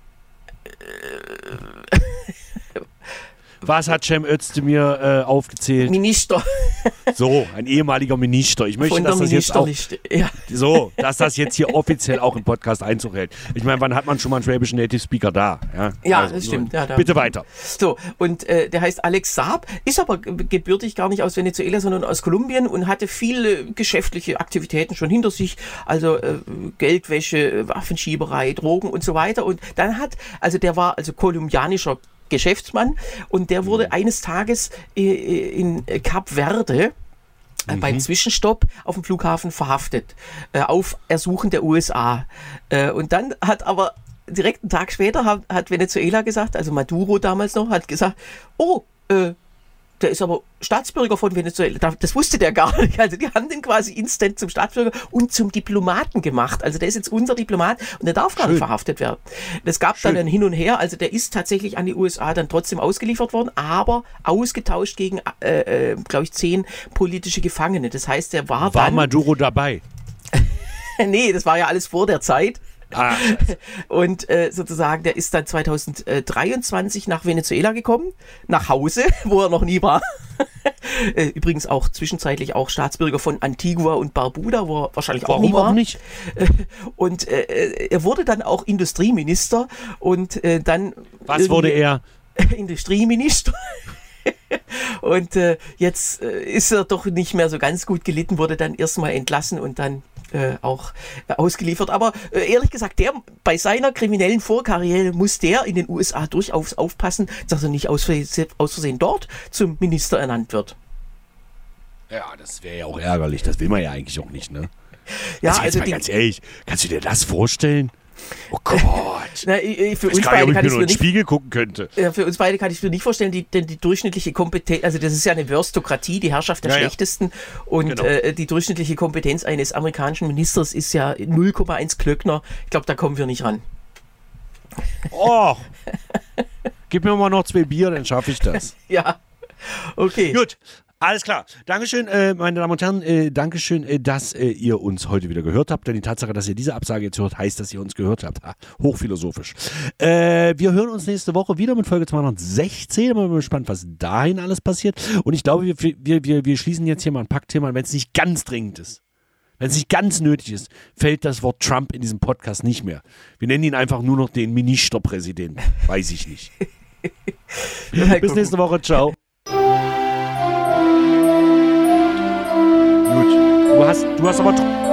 Äh, Was hat Cem Özdemir äh, aufgezählt? Minister. So, ein ehemaliger Minister. Ich möchte, Von dass der das jetzt auch, ja. so, dass das jetzt hier offiziell auch im Podcast Einzug hält. Ich meine, wann hat man schon mal einen schwäbischen Native Speaker da? Ja, ja also, das stimmt. Ja, da. Bitte weiter. So, und äh, der heißt Alex Saab, ist aber gebürtig gar nicht aus Venezuela, sondern aus Kolumbien und hatte viele geschäftliche Aktivitäten schon hinter sich, also äh, Geldwäsche, Waffenschieberei, Drogen und so weiter. Und dann hat, also der war also kolumbianischer Geschäftsmann und der wurde mhm. eines Tages äh, in Kap Verde äh, mhm. beim Zwischenstopp auf dem Flughafen verhaftet, äh, auf Ersuchen der U S A. Äh, und dann hat aber direkt einen Tag später hat, hat Venezuela gesagt, also Maduro damals noch, hat gesagt, oh, äh, der ist aber Staatsbürger von Venezuela. Das wusste der gar nicht. Also die haben den quasi instant zum Staatsbürger und zum Diplomaten gemacht. Also der ist jetzt unser Diplomat und der darf gar Schön. nicht verhaftet werden. Es gab Schön. dann ein Hin und Her. Also der ist tatsächlich an die U S A dann trotzdem ausgeliefert worden, aber ausgetauscht gegen, äh, äh, glaube ich, zehn politische Gefangene. Das heißt, der war, war dann... Maduro dabei? Nee, das war ja alles vor der Zeit. Ah, und äh, sozusagen, der ist dann zweitausenddreiundzwanzig nach Venezuela gekommen, nach Hause, wo er noch nie war. Übrigens auch zwischenzeitlich auch Staatsbürger von Antigua und Barbuda, wo er wahrscheinlich auch Warum nie war. auch nicht? Und äh, er wurde dann auch Industrieminister und äh, dann... Was wurde er? Industrieminister. Und äh, jetzt äh, ist er doch nicht mehr so ganz gut gelitten, wurde dann erstmal entlassen und dann äh, auch äh, ausgeliefert. Aber äh, ehrlich gesagt, der bei seiner kriminellen Vorkarriere muss der in den U S A durchaus aufpassen, dass er nicht aus Versehen, aus Versehen dort zum Minister ernannt wird. Ja, das wäre ja auch ärgerlich. Das will man ja eigentlich auch nicht, ne? Ja, also, also mal die, ganz ehrlich, kannst du dir das vorstellen? Oh Gott. Na, ich, für ich uns kann ja, beide ob ich kann mir ich nur mir in den nicht Spiegel gucken könnte. Ja, für uns beide kann ich mir nicht vorstellen, die, denn die durchschnittliche Kompetenz, also das ist ja eine Wörstokratie, die Herrschaft der ja, Schlechtesten und genau. äh, die durchschnittliche Kompetenz eines amerikanischen Ministers ist ja null Komma eins Klöckner. Ich glaube, da kommen wir nicht ran. Oh, gib mir mal noch zwei Bier, dann schaffe ich das. Ja, okay. Gut. Alles klar. Dankeschön, äh, meine Damen und Herren. Äh, Dankeschön, äh, dass äh, ihr uns heute wieder gehört habt. Denn die Tatsache, dass ihr diese Absage jetzt hört, heißt, dass ihr uns gehört habt. Ha, hochphilosophisch. Äh, wir hören uns nächste Woche wieder mit Folge zweihundertsechzehn. Ich bin gespannt, was dahin alles passiert. Und ich glaube, wir, wir, wir, wir schließen jetzt hier mal ein Packthema. Wenn es nicht ganz dringend ist, wenn es nicht ganz nötig ist, fällt das Wort Trump in diesem Podcast nicht mehr. Wir nennen ihn einfach nur noch den Ministerpräsidenten. Weiß ich nicht. Bis nächste Woche. Ciao. Du hast, du hast aber...